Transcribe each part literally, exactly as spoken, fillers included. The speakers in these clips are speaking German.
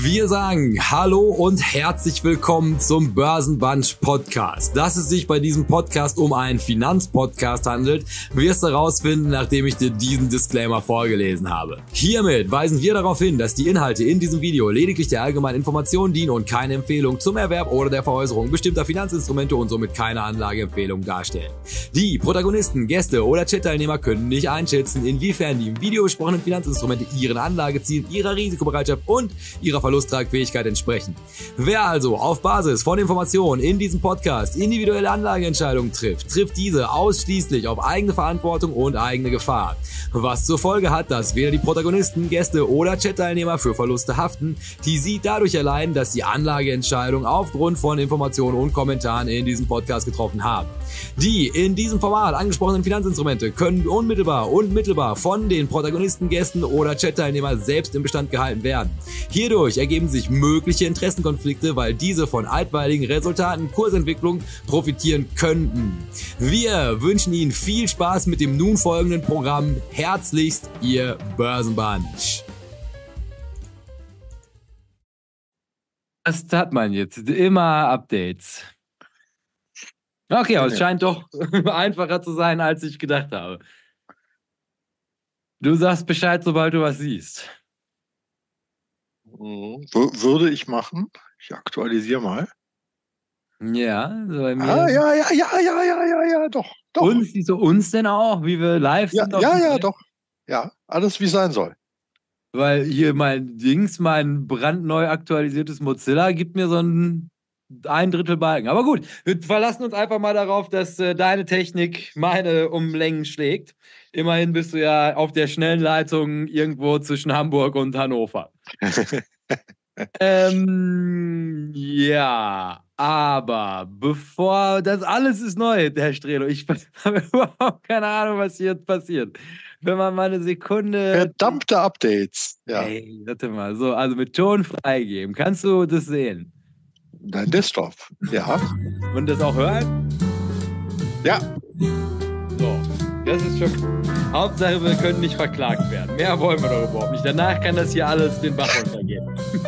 Wir sagen Hallo und herzlich willkommen zum Börsenbunch Podcast. Dass es sich bei diesem Podcast um einen Finanzpodcast handelt, wirst du herausfinden, nachdem ich dir diesen Disclaimer vorgelesen habe. Hiermit weisen wir darauf hin, dass die Inhalte in diesem Video lediglich der allgemeinen Information dienen und keine Empfehlung zum Erwerb oder der Veräußerung bestimmter Finanzinstrumente und somit keine Anlageempfehlung darstellen. Die Protagonisten, Gäste oder Chat-Teilnehmer können nicht einschätzen, inwiefern die im Video besprochenen Finanzinstrumente ihren Anlagezielen, ihrer Risikobereitschaft und ihrer Verlusttragfähigkeit entsprechen. Wer also auf Basis von Informationen in diesem Podcast individuelle Anlageentscheidungen trifft, trifft diese ausschließlich auf eigene Verantwortung und eigene Gefahr. Was zur Folge hat, dass weder die Protagonisten, Gäste oder Chat-Teilnehmer für Verluste haften, die sie dadurch erleiden, dass die Anlageentscheidung aufgrund von Informationen und Kommentaren in diesem Podcast getroffen haben. Die in diesem Format angesprochenen Finanzinstrumente können unmittelbar und mittelbar von den Protagonisten, Gästen oder Chat-Teilnehmern selbst im Bestand gehalten werden. Hierdurch ergeben sich mögliche Interessenkonflikte, weil diese von etwaigen Resultaten Kursentwicklung profitieren könnten. Wir wünschen Ihnen viel Spaß mit dem nun folgenden Programm. Herzlichst, Ihr Börsenbunch. Was hat man jetzt? Immer Updates. Okay, aber es scheint doch einfacher zu sein, als ich gedacht habe. Du sagst Bescheid, sobald du was siehst. Würde ich machen. Ich aktualisiere mal. Ja, so bei mir. Ah, ja, ja, ja, ja, ja, ja, ja, doch, doch. Uns, wieso uns denn auch, wie wir live Ja, sind? ja, ja, ja, doch. Ja, alles wie es sein soll. Weil hier mein Dings, mein brandneu aktualisiertes Mozilla gibt mir so ein ein Drittel Balken. Aber gut, wir verlassen uns einfach mal darauf, dass äh, deine Technik meine um Längen schlägt. Immerhin bist du ja auf der schnellen Leitung irgendwo zwischen Hamburg und Hannover. ähm, ja, aber bevor, das alles ist neu, Herr Strelo. Ich habe überhaupt keine Ahnung, was hier passiert. Wenn man mal eine Sekunde... Verdammte Updates. Ja. Ey, warte mal, so, also mit Ton freigeben. Kannst du das sehen? Dein Desktop, ja. Und das auch hören? Ja. So, das ist schon... Hauptsache, wir können nicht verklagt werden. Mehr wollen wir doch überhaupt nicht. Danach kann das hier alles den Bach runtergehen.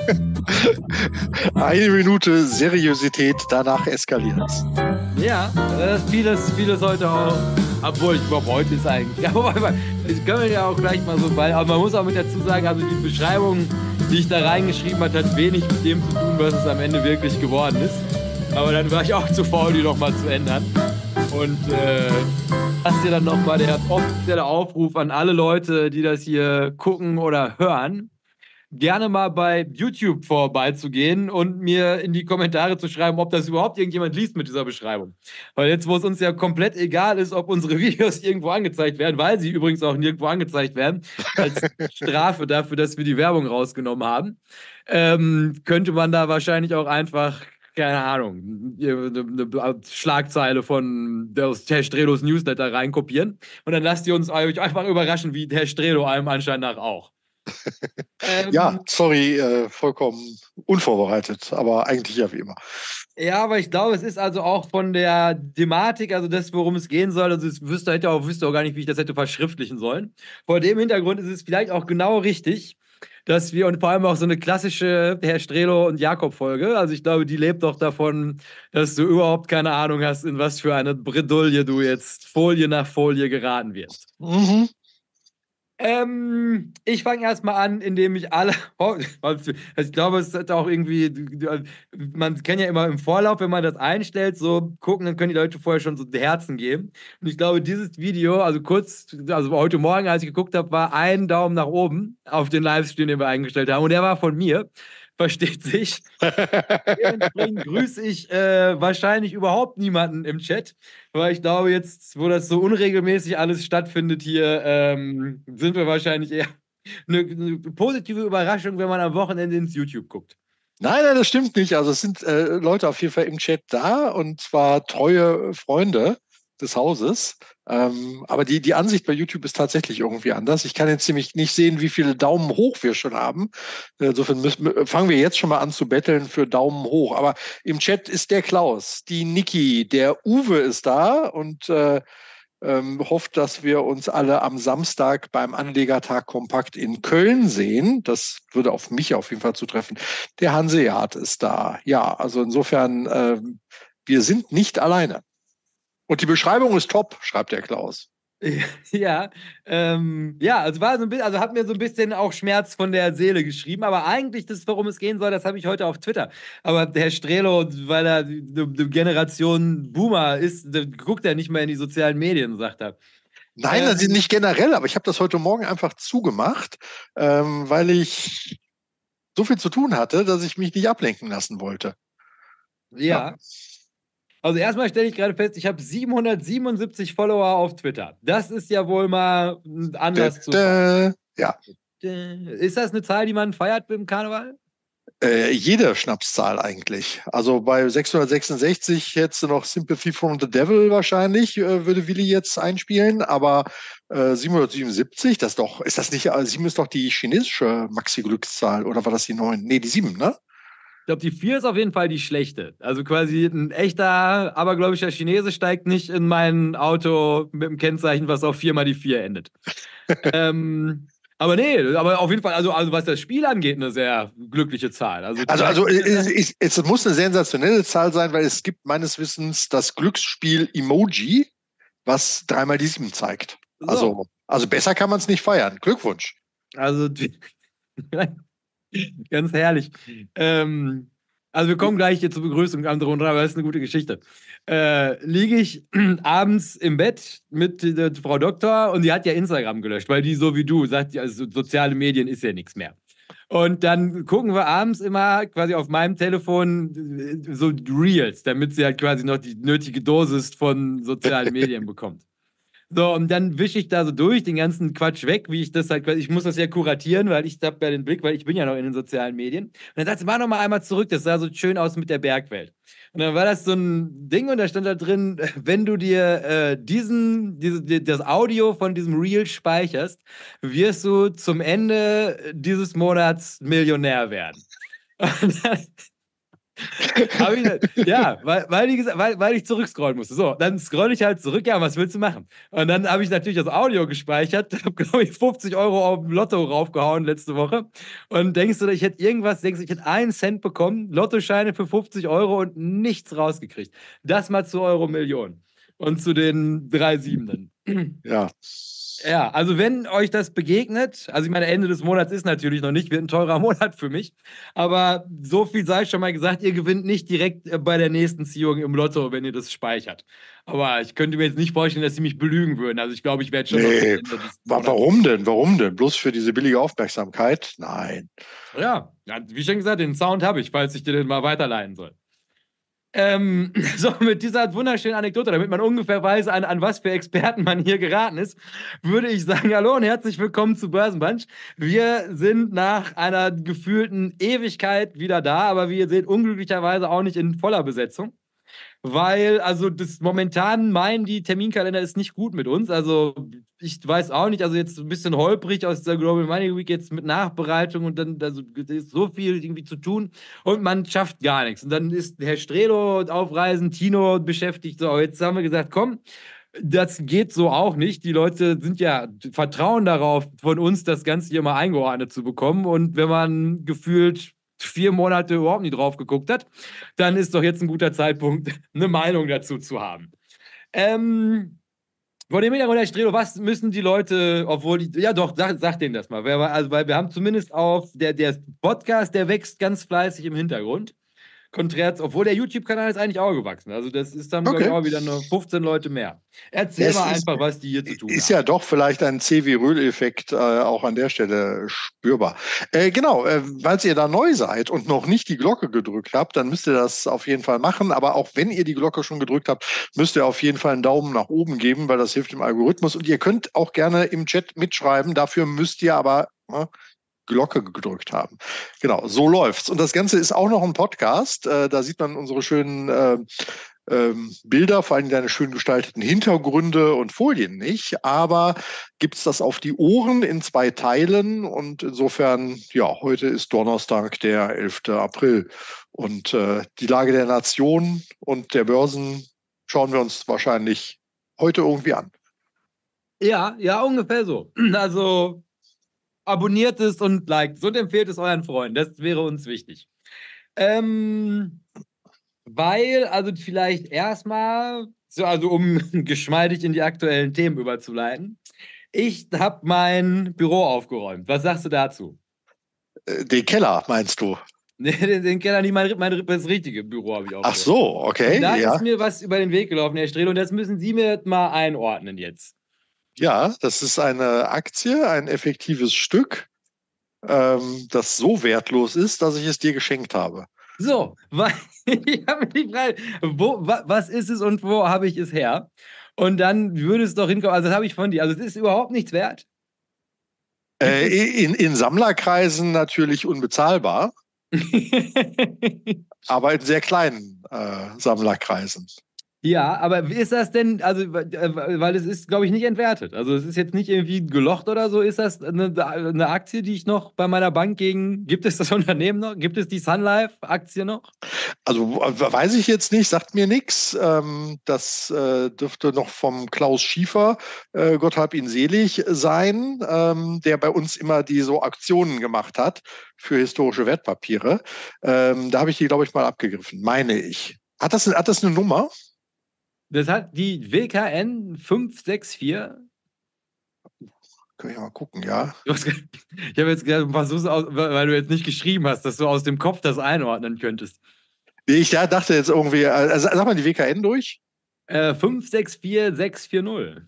Eine Minute Seriosität, danach eskaliert es. Ja, das ist vieles, vieles heute auch. Obwohl, ich glaube, heute ist eigentlich... Aber das können wir ja auch gleich mal so... Weil, aber man muss auch mit dazu sagen, also die Beschreibung, die ich da reingeschrieben habe, hat wenig mit dem zu tun, was es am Ende wirklich geworden ist. Aber dann war ich auch zu faul, die nochmal zu ändern. Und äh, das ist ja dann nochmal der offizielle Aufruf an alle Leute, die das hier gucken oder hören, gerne mal bei YouTube vorbeizugehen und mir in die Kommentare zu schreiben, ob das überhaupt irgendjemand liest mit dieser Beschreibung. Weil jetzt, wo es uns ja komplett egal ist, ob unsere Videos irgendwo angezeigt werden, weil sie übrigens auch nirgendwo angezeigt werden, als Strafe dafür, dass wir die Werbung rausgenommen haben, ähm, könnte man da wahrscheinlich auch einfach, keine Ahnung, eine Schlagzeile von Herr Strelos Newsletter reinkopieren und dann lasst ihr uns euch einfach überraschen, wie Herr Strelo allem anscheinend nach auch. ähm, ja, sorry, äh, vollkommen unvorbereitet, aber eigentlich ja wie immer. Ja, aber ich glaube, es ist also auch von der Thematik, also das, worum es gehen soll, also es wüsste, hätte auch, wüsste auch gar nicht, wie ich das hätte verschriftlichen sollen. Vor dem Hintergrund ist es vielleicht auch genau richtig, dass wir, und vor allem auch so eine klassische Herr Strelo und Jakob-Folge, also ich glaube, die lebt doch davon, dass du überhaupt keine Ahnung hast, in was für eine Bredouille du jetzt Folie nach Folie geraten wirst. Mhm. Ähm, ich fange erstmal an, indem ich alle. Ich glaube, es hat auch irgendwie. Man kann ja immer im Vorlauf, wenn man das einstellt, so gucken, dann können die Leute vorher schon so die Herzen geben. Und ich glaube, dieses Video, also kurz, also heute Morgen, als ich geguckt habe, war ein Daumen nach oben auf den Livestream, den wir eingestellt haben. Und der war von mir. Versteht sich. Dementsprechend grüße ich äh, wahrscheinlich überhaupt niemanden im Chat, weil ich glaube, jetzt, wo das so unregelmäßig alles stattfindet hier, ähm, sind wir wahrscheinlich eher eine, eine positive Überraschung, wenn man am Wochenende ins YouTube guckt. Nein, nein, das stimmt nicht. Also es sind äh, Leute auf jeden Fall im Chat da und zwar treue Freunde des Hauses. Ähm, aber die, die Ansicht bei YouTube ist tatsächlich irgendwie anders. Ich kann jetzt nämlich nicht sehen, wie viele Daumen hoch wir schon haben. Insofern müssen, fangen wir jetzt schon mal an zu betteln für Daumen hoch. Aber im Chat ist der Klaus, die Niki, der Uwe ist da und äh, Ähm, hofft, dass wir uns alle am Samstag beim Anlegertag Kompakt in Köln sehen. Das würde auf mich auf jeden Fall zutreffen. Der Hanseat ist da. Ja, also insofern, äh, wir sind nicht alleine. Und die Beschreibung ist top, schreibt der Klaus. Ja, ähm, ja, also war so ein bisschen, also hat mir so ein bisschen auch Schmerz von der Seele geschrieben, aber eigentlich das, worum es gehen soll, das habe ich heute auf Twitter. Aber der Herr Strelo, weil er die, die Generation Boomer ist, der guckt er nicht mehr in die sozialen Medien, sagt er. Nein, das ist Ähm, nicht generell, aber ich habe das heute Morgen einfach zugemacht, ähm, weil ich so viel zu tun hatte, dass ich mich nicht ablenken lassen wollte. Ja. ja. Also erstmal stelle ich gerade fest, ich habe siebenhundertsiebenundsiebzig Follower auf Twitter. Das ist ja wohl mal ein Dä, Anlass zu feiern. dä. Ja. Ist das eine Zahl, die man feiert im Karneval? Äh, jede Schnapszahl eigentlich. Also bei sechshundertsechsundsechzig hättest du noch Sympathy from the Devil wahrscheinlich, äh, würde Willi jetzt einspielen, aber äh, siebenhundertsiebenundsiebzig, das ist doch, ist das nicht, äh, sieben ist doch die chinesische Maxi-Glückszahl oder war das die neun? Nee, die sieben, ne? Ich glaube, die vier ist auf jeden Fall die schlechte. Also quasi ein echter, abergläubischer Chinese steigt nicht in mein Auto mit dem Kennzeichen, was auf viermal die vier endet. ähm, aber nee, aber auf jeden Fall, also, also was das Spiel angeht, eine sehr glückliche Zahl. Also, Also, also drei, es, es, es muss eine sensationelle Zahl sein, weil es gibt meines Wissens das Glücksspiel Emoji, was dreimal die sieben zeigt. so. Also, also besser kann man es nicht feiern. Glückwunsch. Also ganz herrlich. Ähm, also wir kommen gleich hier zur Begrüßung am drunter, aber das ist eine gute Geschichte. Äh, liege ich abends im Bett mit der Frau Doktor und die hat ja Instagram gelöscht, weil die so wie du sagt, also soziale Medien ist ja nichts mehr. Und dann gucken wir abends immer quasi auf meinem Telefon äh, so Reels, damit sie halt quasi noch die nötige Dosis von sozialen Medien bekommt. So, und dann wische ich da so durch den ganzen Quatsch weg, wie ich das halt, ich muss das ja kuratieren, weil ich habe ja den Blick, weil ich bin ja noch in den sozialen Medien. Und dann sagt sie, mach noch mal einmal zurück, das sah so schön aus mit der Bergwelt. Und dann war das so ein Ding und da stand da drin, wenn du dir äh, diesen, diese, die, das Audio von diesem Reel speicherst, wirst du zum Ende dieses Monats Millionär werden. Und dann, hab ich, ja, weil, weil, die, weil, weil ich zurückscrollen musste. So, dann scroll ich halt zurück. Ja, was willst du machen? Und dann habe ich natürlich das Audio gespeichert, habe, glaube ich, fünfzig Euro auf dem Lotto raufgehauen letzte Woche. Und denkst du, ich hätte irgendwas, denkst du, ich hätte einen Cent bekommen, Lottoscheine für fünfzig Euro und nichts rausgekriegt. Das mal zu Euro Million. Und zu den drei Siebenden. Ja. Ja, also wenn euch das begegnet, also ich meine, Ende des Monats ist natürlich noch nicht, wird ein teurer Monat für mich, aber so viel sei schon mal gesagt, ihr gewinnt nicht direkt bei der nächsten Ziehung im Lotto, wenn ihr das speichert. Aber ich könnte mir jetzt nicht vorstellen, dass sie mich belügen würden. Also ich glaube, ich werde schon noch Nee, Ende des wa- Monats. warum denn? Warum denn? Bloß für diese billige Aufmerksamkeit? Nein. Ja, ja, wie schon gesagt, den Sound habe ich, falls ich dir den mal weiterleiten soll. Ähm, so, mit dieser wunderschönen Anekdote, damit man ungefähr weiß, an, an was für Experten man hier geraten ist, würde ich sagen, hallo und herzlich willkommen zu Börsenbunch. Wir sind nach einer gefühlten Ewigkeit wieder da, aber wie ihr seht, unglücklicherweise auch nicht in voller Besetzung. Weil, also das momentan meinen die Terminkalender ist nicht gut mit uns. Also ich weiß auch nicht, also jetzt ein bisschen holprig aus der Global Money Week jetzt mit Nachbereitung und dann also ist so viel irgendwie zu tun und man schafft gar nichts. Und dann ist Herr Strelo auf Reisen, Tino beschäftigt. So, jetzt haben wir gesagt, komm, das geht so auch nicht. Die Leute sind ja vertrauen darauf, von uns das Ganze hier mal eingeordnet zu bekommen. Und wenn man gefühlt vier Monate überhaupt nicht drauf geguckt hat, dann ist doch jetzt ein guter Zeitpunkt, eine Meinung dazu zu haben. Ähm, vor dem Hintergrund, Herr Strelo, was müssen die Leute, obwohl die, ja doch, sag, sag denen das mal, also, weil wir haben zumindest auf, der, der Podcast, der wächst ganz fleißig im Hintergrund. Konträr, obwohl der YouTube-Kanal ist eigentlich auch gewachsen. Also das ist dann, glaube ich, Okay. auch wieder nur fünfzehn Leute mehr. Erzähl Es mal ist, einfach, was die hier zu tun ist haben. ja doch vielleicht ein C wie Röhl-Effekt äh, auch an der Stelle spürbar. Äh, genau, äh, falls ihr da neu seid und noch nicht die Glocke gedrückt habt, dann müsst ihr das auf jeden Fall machen. Aber auch wenn ihr die Glocke schon gedrückt habt, müsst ihr auf jeden Fall einen Daumen nach oben geben, weil das hilft dem Algorithmus. Und ihr könnt auch gerne im Chat mitschreiben. Dafür müsst ihr aber äh, Glocke gedrückt haben. Genau, so läuft's. Und das Ganze ist auch noch ein Podcast. Äh, da sieht man unsere schönen äh, ähm, Bilder, vor allem deine schön gestalteten Hintergründe und Folien nicht. Aber gibt's das auf die Ohren in zwei Teilen. Und insofern, ja, heute ist Donnerstag, der elfter April. Und äh, die Lage der Nation und der Börsen schauen wir uns wahrscheinlich heute irgendwie an. Ja, ja, ungefähr so. Also abonniert es und liked es und empfehlt es euren Freunden. Das wäre uns wichtig. Ähm, weil, also vielleicht erstmal, so, also um geschmeidig in die aktuellen Themen überzuleiten. Ich habe mein Büro aufgeräumt. Was sagst du dazu? Äh, Den Keller, meinst du? Nee, den, den Keller nicht, mein, mein, das richtige Büro habe ich Ach aufgeräumt. so, Und da okay, ist ja. mir was über den Weg gelaufen, Herr Strehl, und das müssen Sie mir mal einordnen jetzt. Ja, das ist eine Aktie, ein effektives Stück, ähm, das so wertlos ist, dass ich es dir geschenkt habe. So, weil ich habe mir die Frage, wo, wa, was ist es und wo habe ich es her? Und dann würde es doch hinkommen, also das habe ich von dir, also es ist überhaupt nichts wert. Gibt Äh, es. in, in Sammlerkreisen natürlich unbezahlbar, aber in sehr kleinen äh, Sammlerkreisen. Ja, aber wie ist das denn, also, äh, weil es ist, glaube ich, nicht entwertet. Also es ist jetzt nicht irgendwie gelocht oder so. Ist das eine, eine Aktie, die ich noch bei meiner Bank gegen, gibt es das Unternehmen noch? Gibt es die Sun Life-Aktie noch? Also äh, weiß ich jetzt nicht, sagt mir nichts. Ähm, das äh, dürfte noch vom Klaus Schiefer, äh, Gott hab ihn selig, sein, ähm, der bei uns immer die so Aktionen gemacht hat für historische Wertpapiere. Ähm, da habe ich die, glaube ich, mal abgegriffen, meine ich. Hat das, hat das eine Nummer? Das hat die W K N fünf sechs vier. Können wir mal gucken, ja. Du hast, ich habe jetzt gerade versucht, weil du jetzt nicht geschrieben hast, dass du aus dem Kopf das einordnen könntest. Ich ja, dachte jetzt irgendwie, also, sag mal die W K N durch. Äh, fünf sechs vier sechs vier null.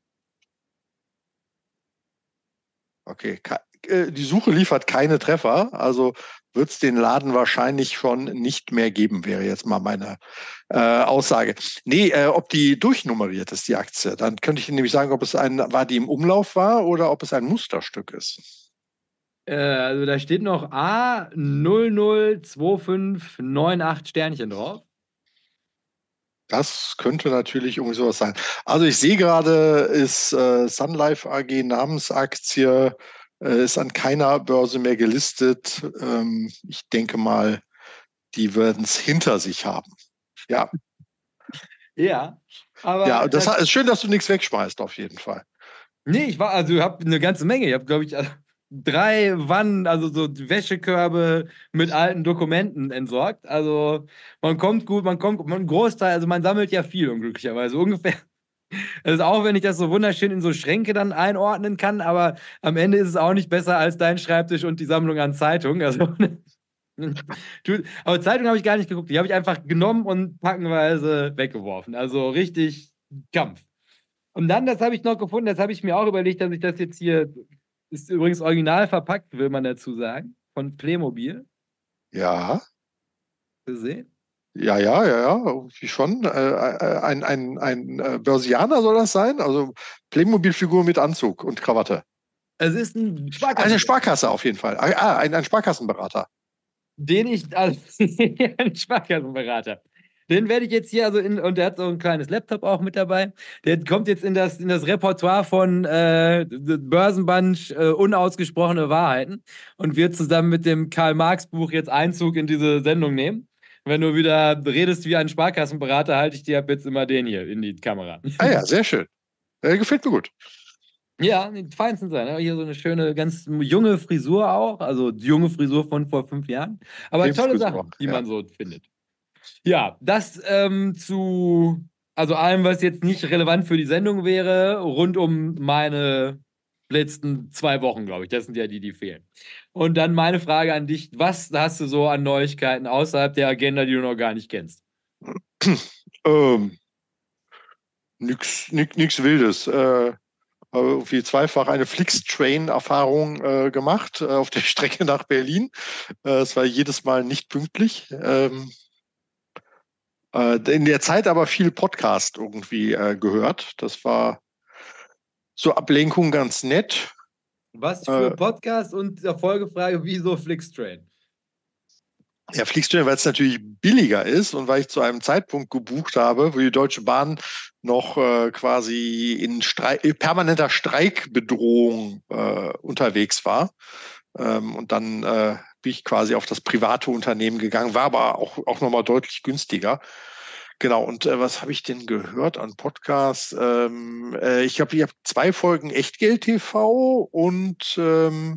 Okay, äh, die Suche liefert keine Treffer, also wird es den Laden wahrscheinlich schon nicht mehr geben, wäre jetzt mal meine äh, Aussage. Nee, äh, ob die durchnummeriert ist, die Aktie, dann könnte ich Ihnen nämlich sagen, ob es ein, war die im Umlauf war oder ob es ein Musterstück ist. Äh, also da steht noch A null null zwei fünf neun acht Sternchen drauf. Das könnte natürlich irgendwie sowas sein. Also ich sehe gerade, ist äh, Sun Life A G Namensaktie, äh, ist an keiner Börse mehr gelistet. Ähm, ich denke mal, die werden es hinter sich haben. Ja, Ja, aber ja, das das. ist schön, dass du nichts wegschmeißt, auf jeden Fall. Nee, ich war, also ich habe eine ganze Menge. Ich habe, glaube ich, also drei Wannen, also so Wäschekörbe mit alten Dokumenten entsorgt. Also man kommt gut, man kommt, man Großteil, also man sammelt ja viel unglücklicherweise. Ungefähr. Also auch wenn ich das so wunderschön in so Schränke dann einordnen kann, aber am Ende ist es auch nicht besser als dein Schreibtisch und die Sammlung an Zeitungen. Also, aber Zeitung habe ich gar nicht geguckt. Die habe ich einfach genommen und packenweise weggeworfen. Also richtig Kampf. Und dann, das habe ich noch gefunden, das habe ich mir auch überlegt, dass ich das jetzt hier, ist übrigens original verpackt, will man dazu sagen, von Playmobil Ja, gesehen. ja, ja, ja, ja, irgendwie schon. Äh, äh, ein, ein, ein äh, Börsianer soll das sein? Also Playmobil-Figur mit Anzug und Krawatte. Es ist ein Eine Sparkassenberater, Sparkasse auf jeden Fall. Ah, ein, ein Sparkassenberater. den ich, also, ein Sparkassenberater. Den werde ich jetzt hier, also in, und der hat so ein kleines Laptop auch mit dabei. Der kommt jetzt in das, in das Repertoire von äh, Börsenband äh, unausgesprochene Wahrheiten und wird zusammen mit dem Karl-Marx-Buch jetzt Einzug in diese Sendung nehmen. Wenn du wieder redest wie ein Sparkassenberater, halte ich dir ab jetzt immer den hier in die Kamera. Ah ja, sehr schön. Äh, gefällt mir gut. Ja, die feinsten sein. Ne? Hier so eine schöne, ganz junge Frisur auch. Also die junge Frisur von vor fünf Jahren. Aber tolle Filmfrisur, Sachen, die ja. man so findet. Ja, das ähm, zu, also allem, was jetzt nicht relevant für die Sendung wäre, rund um meine letzten zwei Wochen, glaube ich. Das sind ja die, die fehlen. Und dann meine Frage an dich: Was hast du so an Neuigkeiten außerhalb der Agenda, die du noch gar nicht kennst? ähm, nix, nix, nix Wildes. Äh, irgendwie zweifach eine Flixtrain-Erfahrung äh, gemacht äh, auf der Strecke nach Berlin. Äh, es war jedes Mal nicht pünktlich. Ähm, äh, in der Zeit aber viel Podcast irgendwie äh, gehört. Das war zur Ablenkung ganz nett. Was für Äh, Podcast und der Folgefrage: Wieso Flixtrain? Ja, Flixtrain, weil es natürlich billiger ist und weil ich zu einem Zeitpunkt gebucht habe, wo die Deutsche Bahn noch äh, quasi in Streik, permanenter Streikbedrohung äh, unterwegs war. Ähm, und dann äh, bin ich quasi auf das private Unternehmen gegangen, war aber auch, auch nochmal deutlich günstiger. Genau, und äh, was habe ich denn gehört an Podcasts? Ähm, äh, ich glaube, ich habe zwei Folgen Echtgeld-T V und ähm,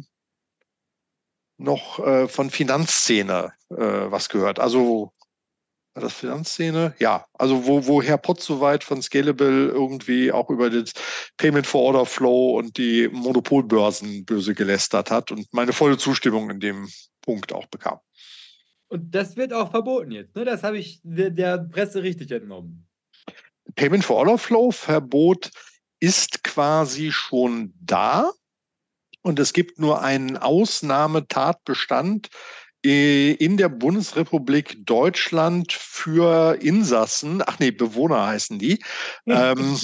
noch äh, von Finanzszene äh, was gehört. Also war das Finanzszene? Ja, also wo, wo Herr Potzowait von Scalable irgendwie auch über das Payment for Order Flow und die Monopolbörsen böse gelästert hat und meine volle Zustimmung in dem Punkt auch bekam. Und das wird auch verboten jetzt, ne? Das habe ich der, der Presse richtig entnommen. Payment for Order Flow Verbot ist quasi schon da und es gibt nur einen Ausnahmetatbestand äh, in der Bundesrepublik Deutschland für Insassen, ach nee, Bewohner heißen die. Ähm,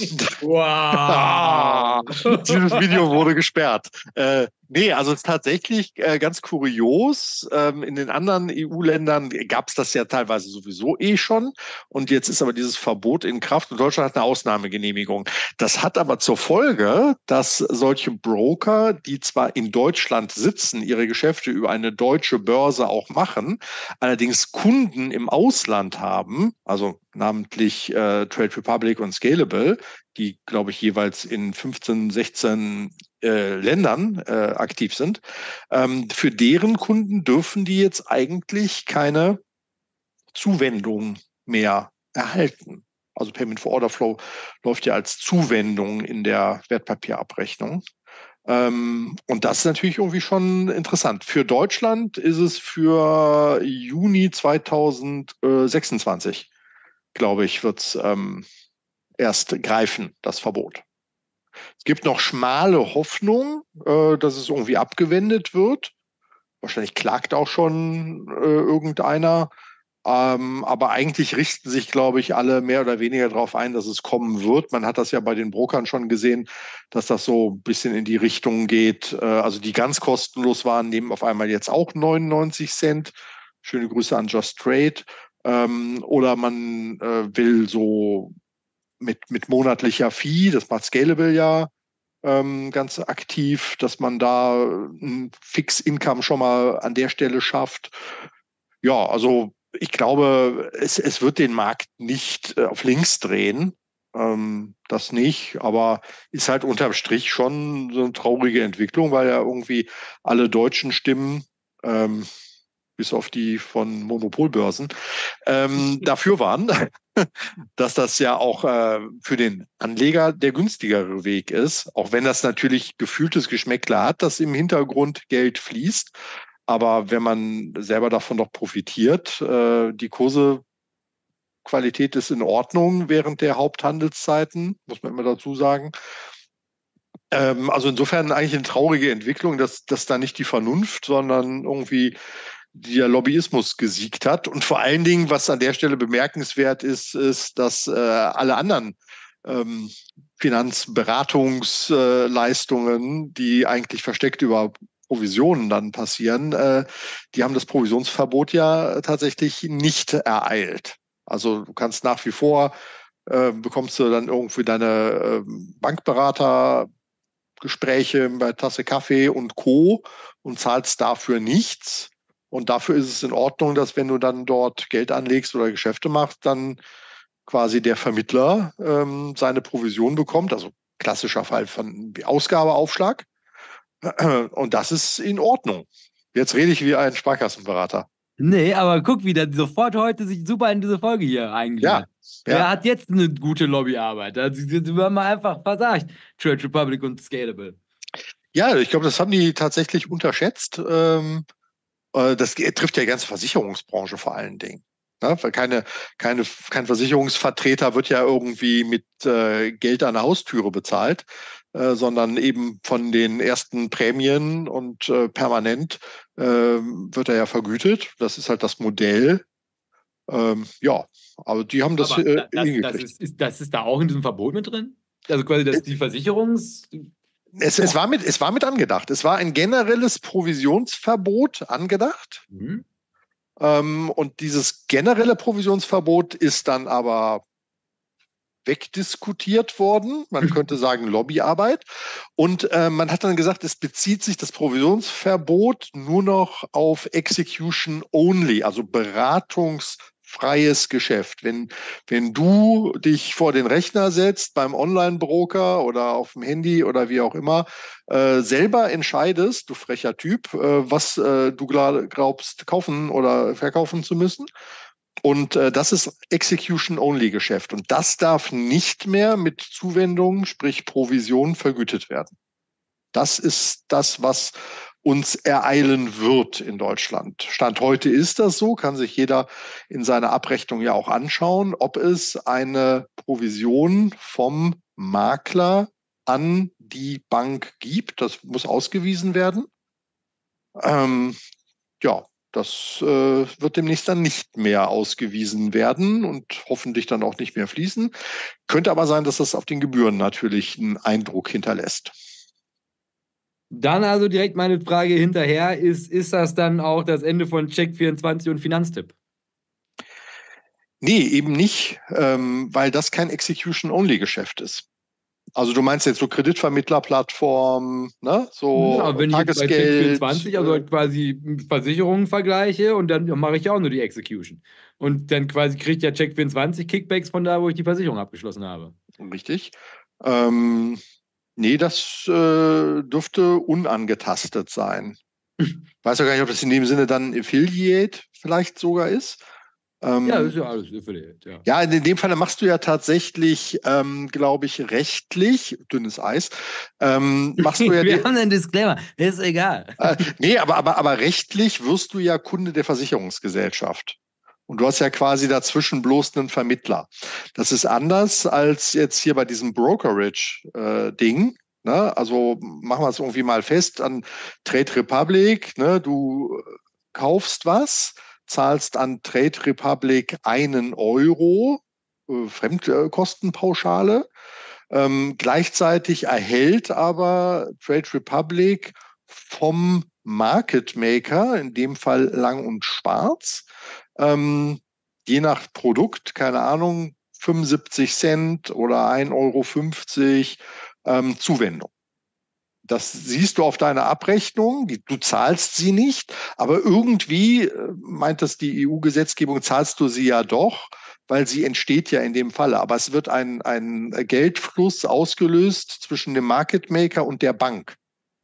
Wow! Dieses Video wurde gesperrt. Äh, nee, also es ist tatsächlich äh, ganz kurios. Ähm, in den anderen E U-Ländern gab es das ja teilweise sowieso eh schon. Und jetzt ist aber dieses Verbot in Kraft und Deutschland hat eine Ausnahmegenehmigung. Das hat aber zur Folge, dass solche Broker, die zwar in Deutschland sitzen, ihre Geschäfte über eine deutsche Börse auch machen, allerdings Kunden im Ausland haben, also namentlich äh, Trade Republic und Scalable, die, glaube ich, jeweils in fünfzehn, sechzehn äh, Ländern äh, aktiv sind. Ähm, für deren Kunden dürfen die jetzt eigentlich keine Zuwendung mehr erhalten. Also Payment for Order Flow läuft ja als Zuwendung in der Wertpapierabrechnung. Ähm, und das ist natürlich irgendwie schon interessant. Für Deutschland ist es für Juni zweitausendsechsundzwanzig, glaube ich, wird es ähm, erst greifen, das Verbot. Es gibt noch schmale Hoffnung, äh, dass es irgendwie abgewendet wird. Wahrscheinlich klagt auch schon äh, irgendeiner. Ähm, aber eigentlich richten sich, glaube ich, alle mehr oder weniger darauf ein, dass es kommen wird. Man hat das ja bei den Brokern schon gesehen, dass das so ein bisschen in die Richtung geht. Äh, also die ganz kostenlos waren, nehmen auf einmal jetzt auch neunundneunzig Cent. Schöne Grüße an Just Trade. Ähm, oder man äh, will so mit, mit monatlicher Fee, das macht Scalable ja ähm, ganz aktiv, dass man da ein Fix-Income schon mal an der Stelle schafft. Ja, also ich glaube, es, es wird den Markt nicht äh, auf links drehen. Ähm, das nicht, aber ist halt unterm Strich schon so eine traurige Entwicklung, weil ja irgendwie alle deutschen Stimmen, ähm, bis auf die von Monopolbörsen, ähm, dafür waren, dass das ja auch äh, für den Anleger der günstigere Weg ist, auch wenn das natürlich gefühltes Geschmäckle hat, dass im Hintergrund Geld fließt. Aber wenn man selber davon noch profitiert, äh, die Kursequalität ist in Ordnung während der Haupthandelszeiten, muss man immer dazu sagen. Ähm, also insofern eigentlich eine traurige Entwicklung, dass, dass da nicht die Vernunft, sondern irgendwie der Lobbyismus gesiegt hat. Und vor allen Dingen, was an der Stelle bemerkenswert ist, ist, dass äh, alle anderen ähm, Finanzberatungsleistungen, die eigentlich versteckt über Provisionen dann passieren, äh, die haben das Provisionsverbot ja tatsächlich nicht ereilt. Also du kannst nach wie vor, äh, bekommst du dann irgendwie deine äh, Bankberatergespräche bei Tasse Kaffee und Co. und zahlst dafür nichts. Und dafür ist es in Ordnung, dass wenn du dann dort Geld anlegst oder Geschäfte machst, dann quasi der Vermittler ähm, seine Provision bekommt. Also klassischer Fall von Ausgabeaufschlag. Und das ist in Ordnung. Jetzt rede ich wie ein Sparkassenberater. Nee, aber guck, wie der sofort heute sich super in diese Folge hier eingliedert. Ja, Wer ja. hat jetzt eine gute Lobbyarbeit? Also, die werden mal einfach versagt. Trade Republic und Scalable. Ja, ich glaube, das haben die tatsächlich unterschätzt. Ähm, äh, das trifft ja die ganze Versicherungsbranche vor allen Dingen. Ne? Weil keine, keine, kein Versicherungsvertreter wird ja irgendwie mit äh, Geld an der Haustüre bezahlt, äh, sondern eben von den ersten Prämien und äh, permanent äh, wird er ja vergütet. Das ist halt das Modell. Ähm, ja, aber die haben das Aber äh, da- das, das, hingekriegt. ist, ist, das ist da auch in diesem Verbot mit drin? Also quasi, dass die Versicherungs... Es, es, war mit, es war mit angedacht. Es war ein generelles Provisionsverbot angedacht. Mhm. Ähm, und dieses generelle Provisionsverbot ist dann aber wegdiskutiert worden. Man könnte sagen Lobbyarbeit. Und äh, man hat dann gesagt, es bezieht sich das Provisionsverbot nur noch auf Execution Only, also Beratungs freies Geschäft. Wenn, wenn du dich vor den Rechner setzt beim Online-Broker oder auf dem Handy oder wie auch immer, äh, selber entscheidest, du frecher Typ, äh, was äh, du glaubst kaufen oder verkaufen zu müssen. Und äh, das ist Execution-Only-Geschäft. Und das darf nicht mehr mit Zuwendungen, sprich Provision, vergütet werden. Das ist das, was uns ereilen wird in Deutschland. Stand heute ist das so, kann sich jeder in seiner Abrechnung ja auch anschauen, ob es eine Provision vom Makler an die Bank gibt. Das muss ausgewiesen werden. Ähm, ja, das äh, wird demnächst dann nicht mehr ausgewiesen werden und hoffentlich dann auch nicht mehr fließen. Könnte aber sein, dass das auf den Gebühren natürlich einen Eindruck hinterlässt. Dann also direkt meine Frage hinterher, ist, ist das dann auch das Ende von Check vierundzwanzig und Finanztipp? Nee, eben nicht, ähm, weil das kein Execution-Only-Geschäft ist. Also du meinst jetzt so Kreditvermittlerplattformen, ne? So Ja, wenn ich jetzt bei Check Tagesgeld. vierundzwanzig also halt quasi Versicherungen vergleiche und dann mache ich ja auch nur die Execution. Und dann quasi kriegt ja Check vierundzwanzig Kickbacks von da, wo ich die Versicherung abgeschlossen habe. Richtig. Ähm, nee, das äh, dürfte unangetastet sein. Ich weiß ja gar nicht, ob das in dem Sinne dann Affiliate vielleicht sogar ist. Ähm, Ja, das ist ja alles Affiliate, ja. Ja, in dem Fall machst du ja tatsächlich, ähm, glaube ich, rechtlich, dünnes Eis, ähm, machst du ja Wir die, haben einen Disclaimer, ist egal. äh, nee, aber, aber, aber rechtlich wirst du ja Kunde der Versicherungsgesellschaft. Und du hast ja quasi dazwischen bloß einen Vermittler. Das ist anders als jetzt hier bei diesem Brokerage-Ding. Ne? Also machen wir es irgendwie mal fest an Trade Republic. Ne? Du kaufst was, zahlst an Trade Republic einen Euro, äh, Fremdkostenpauschale. Ähm, gleichzeitig erhält aber Trade Republic vom Market Maker, in dem Fall Lang und Schwarz, ähm, je nach Produkt, keine Ahnung, fünfundsiebzig Cent oder ein Euro fünfzig ähm, Zuwendung. Das siehst du auf deiner Abrechnung, die, du zahlst sie nicht, aber irgendwie, äh, meint das die E U-Gesetzgebung, zahlst du sie ja doch, weil sie entsteht ja in dem Falle. Aber es wird ein, ein Geldfluss ausgelöst zwischen dem Market Maker und der Bank.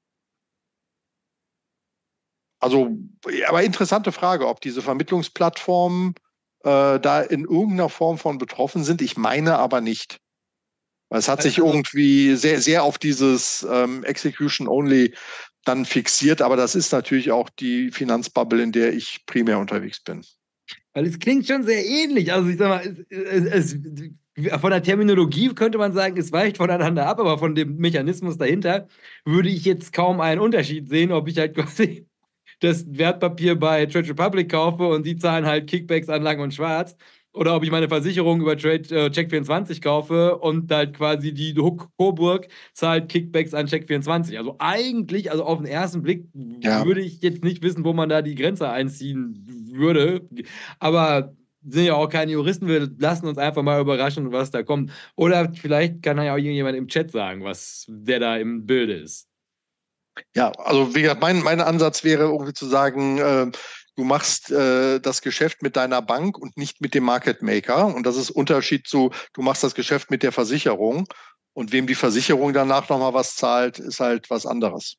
Also, aber interessante Frage, ob diese Vermittlungsplattformen äh, da in irgendeiner Form von betroffen sind. Ich meine aber nicht. Weil es hat sich Also, irgendwie sehr, sehr auf dieses ähm, Execution Only dann fixiert, aber das ist natürlich auch die Finanzbubble, in der ich primär unterwegs bin. weil es klingt schon sehr ähnlich. Also ich sag mal, es, es, es, von der Terminologie könnte man sagen, es weicht voneinander ab, aber von dem Mechanismus dahinter würde ich jetzt kaum einen Unterschied sehen, ob ich halt quasi das Wertpapier bei Trade Republic kaufe und die zahlen halt Kickbacks an Lang und Schwarz. Oder ob ich meine Versicherung über Trade, äh, Check vierundzwanzig kaufe und halt quasi die Hook Coburg zahlt Kickbacks an Check vierundzwanzig. Also eigentlich, also auf den ersten Blick Ja. würde ich jetzt nicht wissen, wo man da die Grenze einziehen würde. Aber sind ja auch keine Juristen, wir lassen uns einfach mal überraschen, was da kommt. Oder vielleicht kann ja auch irgendjemand im Chat sagen, was der da im Bilde ist. Ja, also wie gesagt, mein, mein Ansatz wäre irgendwie zu sagen, äh, du machst äh, das Geschäft mit deiner Bank und nicht mit dem Market Maker. Und das ist Unterschied zu, du machst das Geschäft mit der Versicherung und wem die Versicherung danach nochmal was zahlt, ist halt was anderes.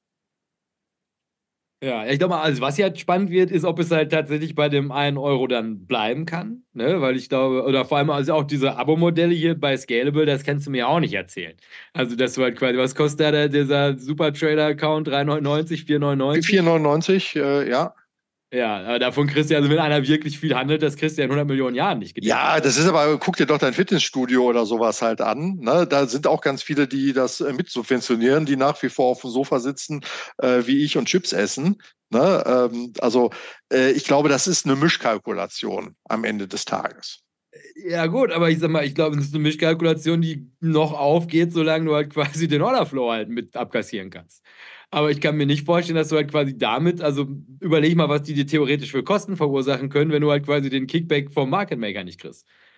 Ja, ich glaube mal, also was hier halt spannend wird, ist, ob es halt tatsächlich bei dem einen Euro dann bleiben kann, ne? Weil ich glaube, oder vor allem also auch diese Abo-Modelle hier bei Scalable, das kannst du mir auch nicht erzählen. Also das war halt quasi, was kostet da der, dieser Super-Trader-Account? drei neunundneunzig, vier neunundneunzig? vier neunundneunzig, äh, ja. Ja, aber davon kriegst du, also wenn einer wirklich viel handelt, das kriegst du ja in hundert Millionen Jahren nicht gedeckt. Ja, das ist aber, guck dir doch dein Fitnessstudio oder sowas halt an. Ne? Da sind auch ganz viele, die das äh, mitsubventionieren, die nach wie vor auf dem Sofa sitzen, äh, wie ich und Chips essen. Ne? Ähm, also äh, ich glaube, das ist eine Mischkalkulation am Ende des Tages. Ja, gut, aber ich sag mal, ich glaube, das ist eine Mischkalkulation, die noch aufgeht, solange du halt quasi den Orderflow halt mit abkassieren kannst. Aber ich kann mir nicht vorstellen, dass du halt quasi damit, also überleg mal, was die dir theoretisch für Kosten verursachen können, wenn du halt quasi den Kickback vom Market Maker nicht kriegst.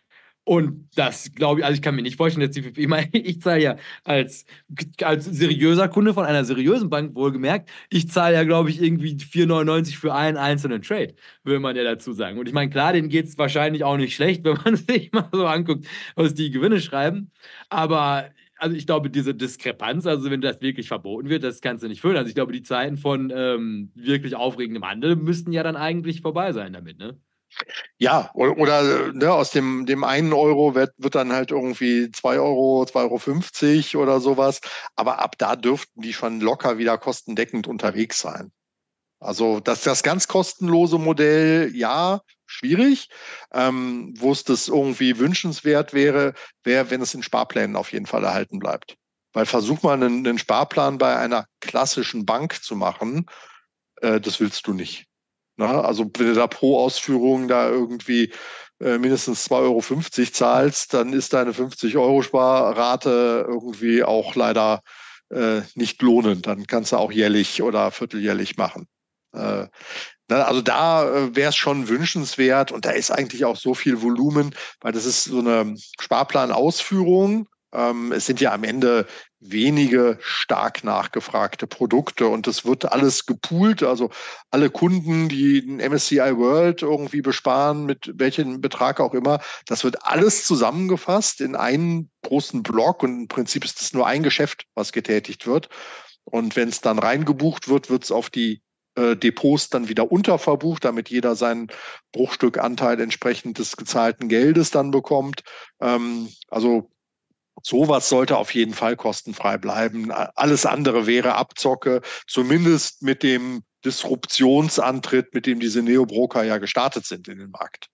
Und das glaube ich, also ich kann mir nicht vorstellen, dass die, ich meine, ich zahle ja als, als seriöser Kunde von einer seriösen Bank, wohlgemerkt, ich zahle ja, glaube ich, irgendwie vier neunundneunzig für einen einzelnen Trade, will man ja dazu sagen. Und ich meine, klar, denen geht es wahrscheinlich auch nicht schlecht, wenn man sich mal so anguckt, was die Gewinne schreiben. Aber also ich glaube, diese Diskrepanz, also wenn das wirklich verboten wird, das kannst du nicht füllen. Also ich glaube, die Zeiten von ähm, wirklich aufregendem Handel müssten ja dann eigentlich vorbei sein damit, ne? Ja, oder, oder ne, aus dem, dem einen Euro wird, wird dann halt irgendwie zwei Euro, zwei Euro fünfzig oder sowas. Aber ab da dürften die schon locker wieder kostendeckend unterwegs sein. Also das, das ganz kostenlose Modell, ja, schwierig. Ähm, wo es das irgendwie wünschenswert wäre, wäre, wenn es in Sparplänen auf jeden Fall erhalten bleibt. Weil versuch mal einen, einen Sparplan bei einer klassischen Bank zu machen, äh, das willst du nicht. Na, also wenn du da pro Ausführung da irgendwie äh, mindestens zwei Euro fünfzig zahlst, dann ist deine fünfzig-Euro-Sparrate irgendwie auch leider äh, nicht lohnend. Dann kannst du auch jährlich oder vierteljährlich machen. Äh, na, also da äh, wäre es schon wünschenswert und da ist eigentlich auch so viel Volumen, weil das ist so eine Sparplanausführung. Ähm, es sind ja am Ende wenige stark nachgefragte Produkte und das wird alles gepoolt. Also alle Kunden, die den M S C I World irgendwie besparen, mit welchem Betrag auch immer, das wird alles zusammengefasst in einen großen Block und im Prinzip ist das nur ein Geschäft, was getätigt wird. Und wenn es dann reingebucht wird, wird es auf die äh, Depots dann wieder unterverbucht, damit jeder seinen Bruchstückanteil entsprechend des gezahlten Geldes dann bekommt. Ähm, also sowas sollte auf jeden Fall kostenfrei bleiben. Alles andere wäre Abzocke, zumindest mit dem Disruptionsantritt, mit dem diese Neobroker ja gestartet sind in den Markt.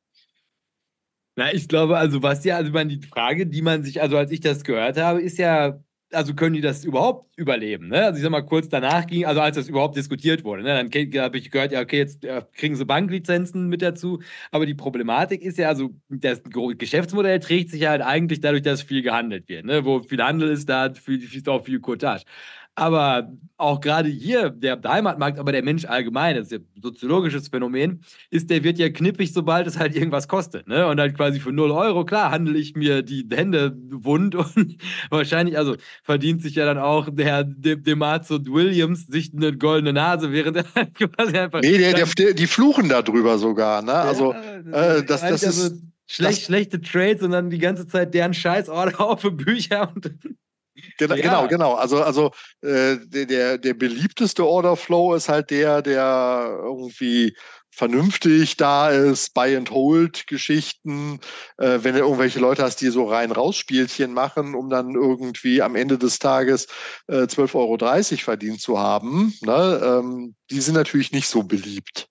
Na, ich glaube, also was ja, also ich meine, die Frage, die man sich, also als ich das gehört habe, ist ja, also können die das überhaupt überleben, ne? Also ich sag mal, kurz danach ging, also als das überhaupt diskutiert wurde, ne, dann habe ich gehört, ja, okay, jetzt äh, kriegen sie Banklizenzen mit dazu, aber die Problematik ist ja, also das Geschäftsmodell trägt sich ja halt eigentlich dadurch, dass viel gehandelt wird, ne? Wo viel Handel ist, da fließt auch viel Cottage. Aber auch gerade hier, der Heimatmarkt, aber der Mensch allgemein, das ist ja ein soziologisches Phänomen, ist, der wird ja knippig, sobald es halt irgendwas kostet. Ne? Und halt quasi für null Euro, klar, handle ich mir die Hände wund und wahrscheinlich, also verdient sich ja dann auch der Demazo Williams sich eine goldene Nase, während er halt quasi einfach. Nee, der, Dann, der, die fluchen darüber sogar. Ne? Also ja, äh, das, das also ist schlecht, das, schlechte Trades und dann die ganze Zeit deren Scheißorder auf für Bücher und genau, ja. genau. Also, also äh, der, der, der beliebteste Orderflow ist halt der, der irgendwie vernünftig da ist, Buy-and-Hold-Geschichten, äh, wenn du irgendwelche Leute hast, die so rein-raus-Spielchen machen, um dann irgendwie am Ende des Tages äh, zwölf Euro dreißig verdient zu haben, ne? Ähm, die sind natürlich nicht so beliebt.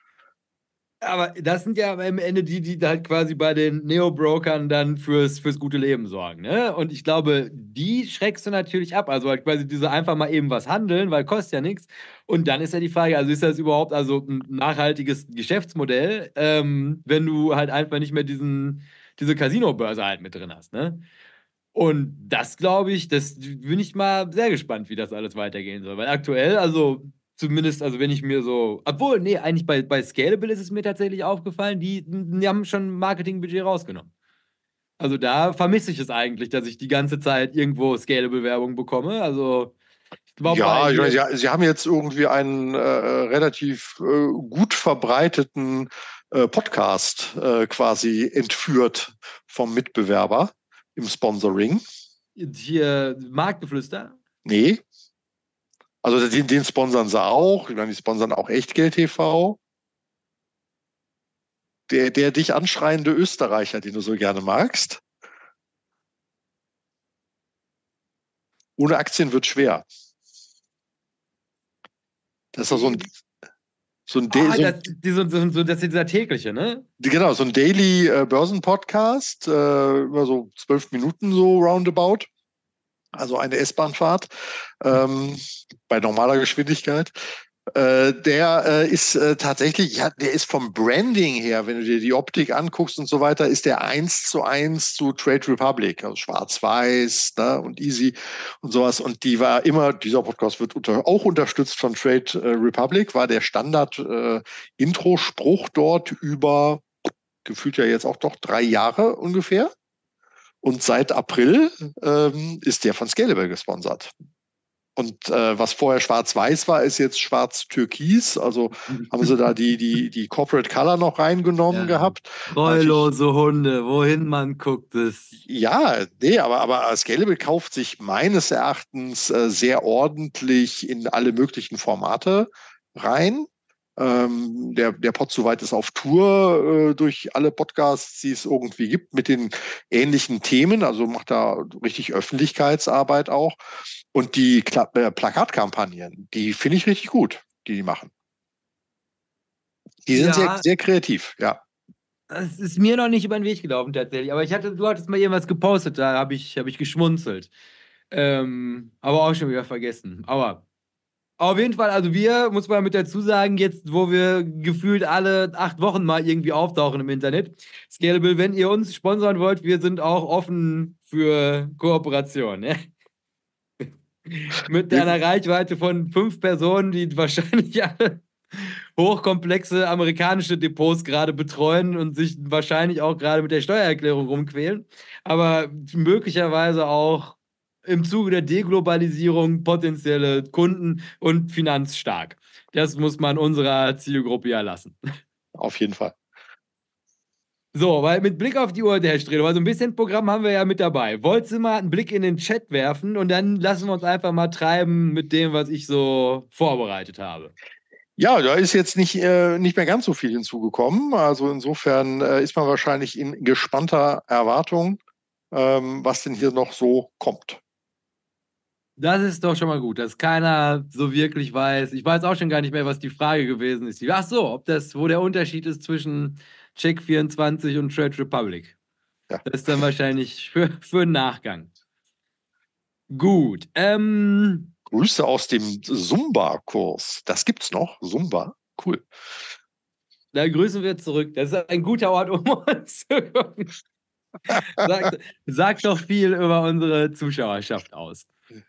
Aber das sind ja am Ende die, die halt quasi bei den Neo-Brokern dann fürs, fürs gute Leben sorgen, ne? Und ich glaube, die schreckst du natürlich ab. Also halt quasi diese einfach mal eben was handeln, weil kostet ja nichts. Und dann ist ja die Frage, also ist das überhaupt also ein nachhaltiges Geschäftsmodell, ähm, wenn du halt einfach nicht mehr diesen, diese Casino-Börse halt mit drin hast, ne? Und das glaube ich, das bin ich mal sehr gespannt, wie das alles weitergehen soll. Weil aktuell, also zumindest, also wenn ich mir so, obwohl, nee, eigentlich bei, bei Scalable ist es mir tatsächlich aufgefallen, die, die haben schon ein Marketingbudget rausgenommen. Also da vermisse ich es eigentlich, dass ich die ganze Zeit irgendwo Scalable-Werbung bekomme. Also ich glaube bei Ja, ich meine, hier, Sie, Sie haben jetzt irgendwie einen äh, relativ äh, gut verbreiteten äh, Podcast äh, quasi entführt vom Mitbewerber im Sponsoring. hier Marktgeflüster. Nee, also den, den sponsern sie auch. Ich meine, die sponsern auch Echtgeld T V. Der, der dich anschreiende Österreicher, den du so gerne magst. Ohne Aktien wird schwer. Das ist doch so ein, so ein, Da- Ah, so ein das, die, so, so, so, das ist dieser tägliche, ne? genau, so ein Daily äh, Börsenpodcast, äh, über so zwölf Minuten so roundabout. Also eine S-Bahn-Fahrt ähm, bei normaler Geschwindigkeit. Äh, der äh, ist äh, tatsächlich, ja, der ist vom Branding her, wenn du dir die Optik anguckst und so weiter, ist der eins zu eins zu Trade Republic, also schwarz-weiß, ne, und easy und sowas. Und die war immer, dieser Podcast wird unter, auch unterstützt von Trade äh, Republic, war der Standard-Intro-Spruch äh, dort über gefühlt ja jetzt auch doch drei Jahre ungefähr. Und seit April ähm, ist der von Scalable gesponsert. Und äh, was vorher schwarz-weiß war, ist jetzt schwarz-türkis. Also haben sie da die, die, die Corporate Color noch reingenommen Ja. gehabt. Treulose Hunde, wohin man guckt es. Ja, nee, aber, aber Scalable kauft sich meines Erachtens äh, sehr ordentlich in alle möglichen Formate rein. Ähm, der, der Pod soweit ist auf Tour äh, durch alle Podcasts, die es irgendwie gibt, mit den ähnlichen Themen. Also macht da richtig Öffentlichkeitsarbeit auch. Und die Kla äh, Plakatkampagnen, die finde ich richtig gut, die die machen. Die sind Ja, sehr, sehr kreativ, ja. es ist mir noch nicht über den Weg gelaufen tatsächlich. Aber ich hatte, du hattest mal irgendwas gepostet, da habe ich, hab ich geschmunzelt. Ähm, aber auch schon wieder vergessen. Aber auf jeden Fall, also wir, muss man mit dazu sagen, jetzt, wo wir gefühlt alle acht Wochen mal irgendwie auftauchen im Internet. Scalable, wenn ihr uns sponsern wollt, wir sind auch offen für Kooperation. Ne? Mit einer Reichweite von fünf Personen, die wahrscheinlich alle hochkomplexe amerikanische Depots gerade betreuen und sich wahrscheinlich auch gerade mit der Steuererklärung rumquälen, aber möglicherweise auch im Zuge der Deglobalisierung potenzielle Kunden und finanzstark. Das muss man unserer Zielgruppe ja lassen. Auf jeden Fall. So, weil mit Blick auf die Uhr, der Herr Strehl, also ein bisschen Programm haben wir ja mit dabei. Wolltest du mal einen Blick in den Chat werfen und dann lassen wir uns einfach mal treiben mit dem, was ich so vorbereitet habe. Ja, da ist jetzt nicht, äh, nicht mehr ganz so viel hinzugekommen. Also insofern äh, ist man wahrscheinlich in gespannter Erwartung, ähm, was denn hier noch so kommt. Das ist doch schon mal gut, dass keiner so wirklich weiß. Ich weiß auch schon gar nicht mehr, was die Frage gewesen ist. Ach so, ob das, wo der Unterschied ist zwischen Check vierundzwanzig und Trade Republic. Ja. Das ist dann wahrscheinlich für, für einen Nachgang. Gut. Ähm, Grüße aus dem Zumba-Kurs. Das gibt's noch. Zumba. Cool. Da grüßen wir zurück. Das ist ein guter Ort, um uns zu gucken. Sagt, sagt doch viel über unsere Zuschauerschaft aus.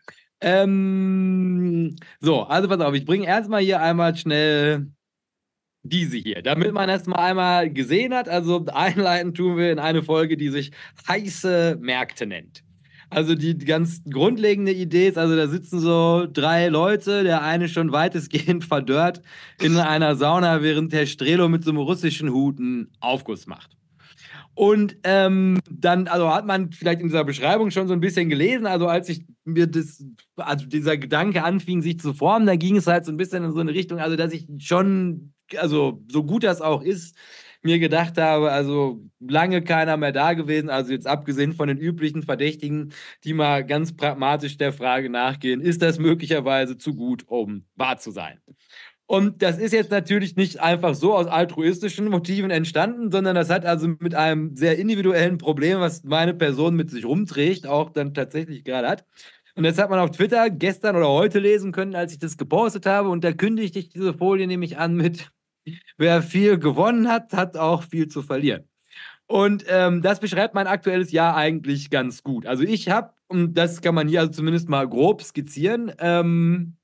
Ähm, so, also pass auf, ich bringe erstmal hier einmal schnell diese hier, damit man das mal einmal gesehen hat. Also einleiten tun wir in eine Folge, die sich heiße Märkte nennt. Also die, die ganz grundlegende Idee ist, also da sitzen so drei Leute, der eine schon weitestgehend verdörrt in einer Sauna, während Herr Strelo mit so einem russischen Hut einen Aufguss macht. Und ähm, dann, also hat man vielleicht in dieser Beschreibung schon so ein bisschen gelesen, also als ich mir das, also dieser Gedanke anfing, sich zu formen, da ging es halt so ein bisschen in so eine Richtung, also dass ich schon, also so gut das auch ist, mir gedacht habe, also lange keiner mehr da gewesen, also jetzt abgesehen von den üblichen Verdächtigen, die mal ganz pragmatisch der Frage nachgehen, ist das möglicherweise zu gut, um wahr zu sein? Und das ist jetzt natürlich nicht einfach so aus altruistischen Motiven entstanden, sondern das hat also mit einem sehr individuellen Problem, was meine Person mit sich rumträgt, auch dann tatsächlich gerade hat. Und das hat man auf Twitter gestern oder heute lesen können, als ich das gepostet habe. Und da kündigte ich diese Folie nämlich an mit, wer viel gewonnen hat, hat auch viel zu verlieren. Und ähm, das beschreibt mein aktuelles Jahr eigentlich ganz gut. Also ich habe, und das kann man hier also zumindest mal grob skizzieren, ähm,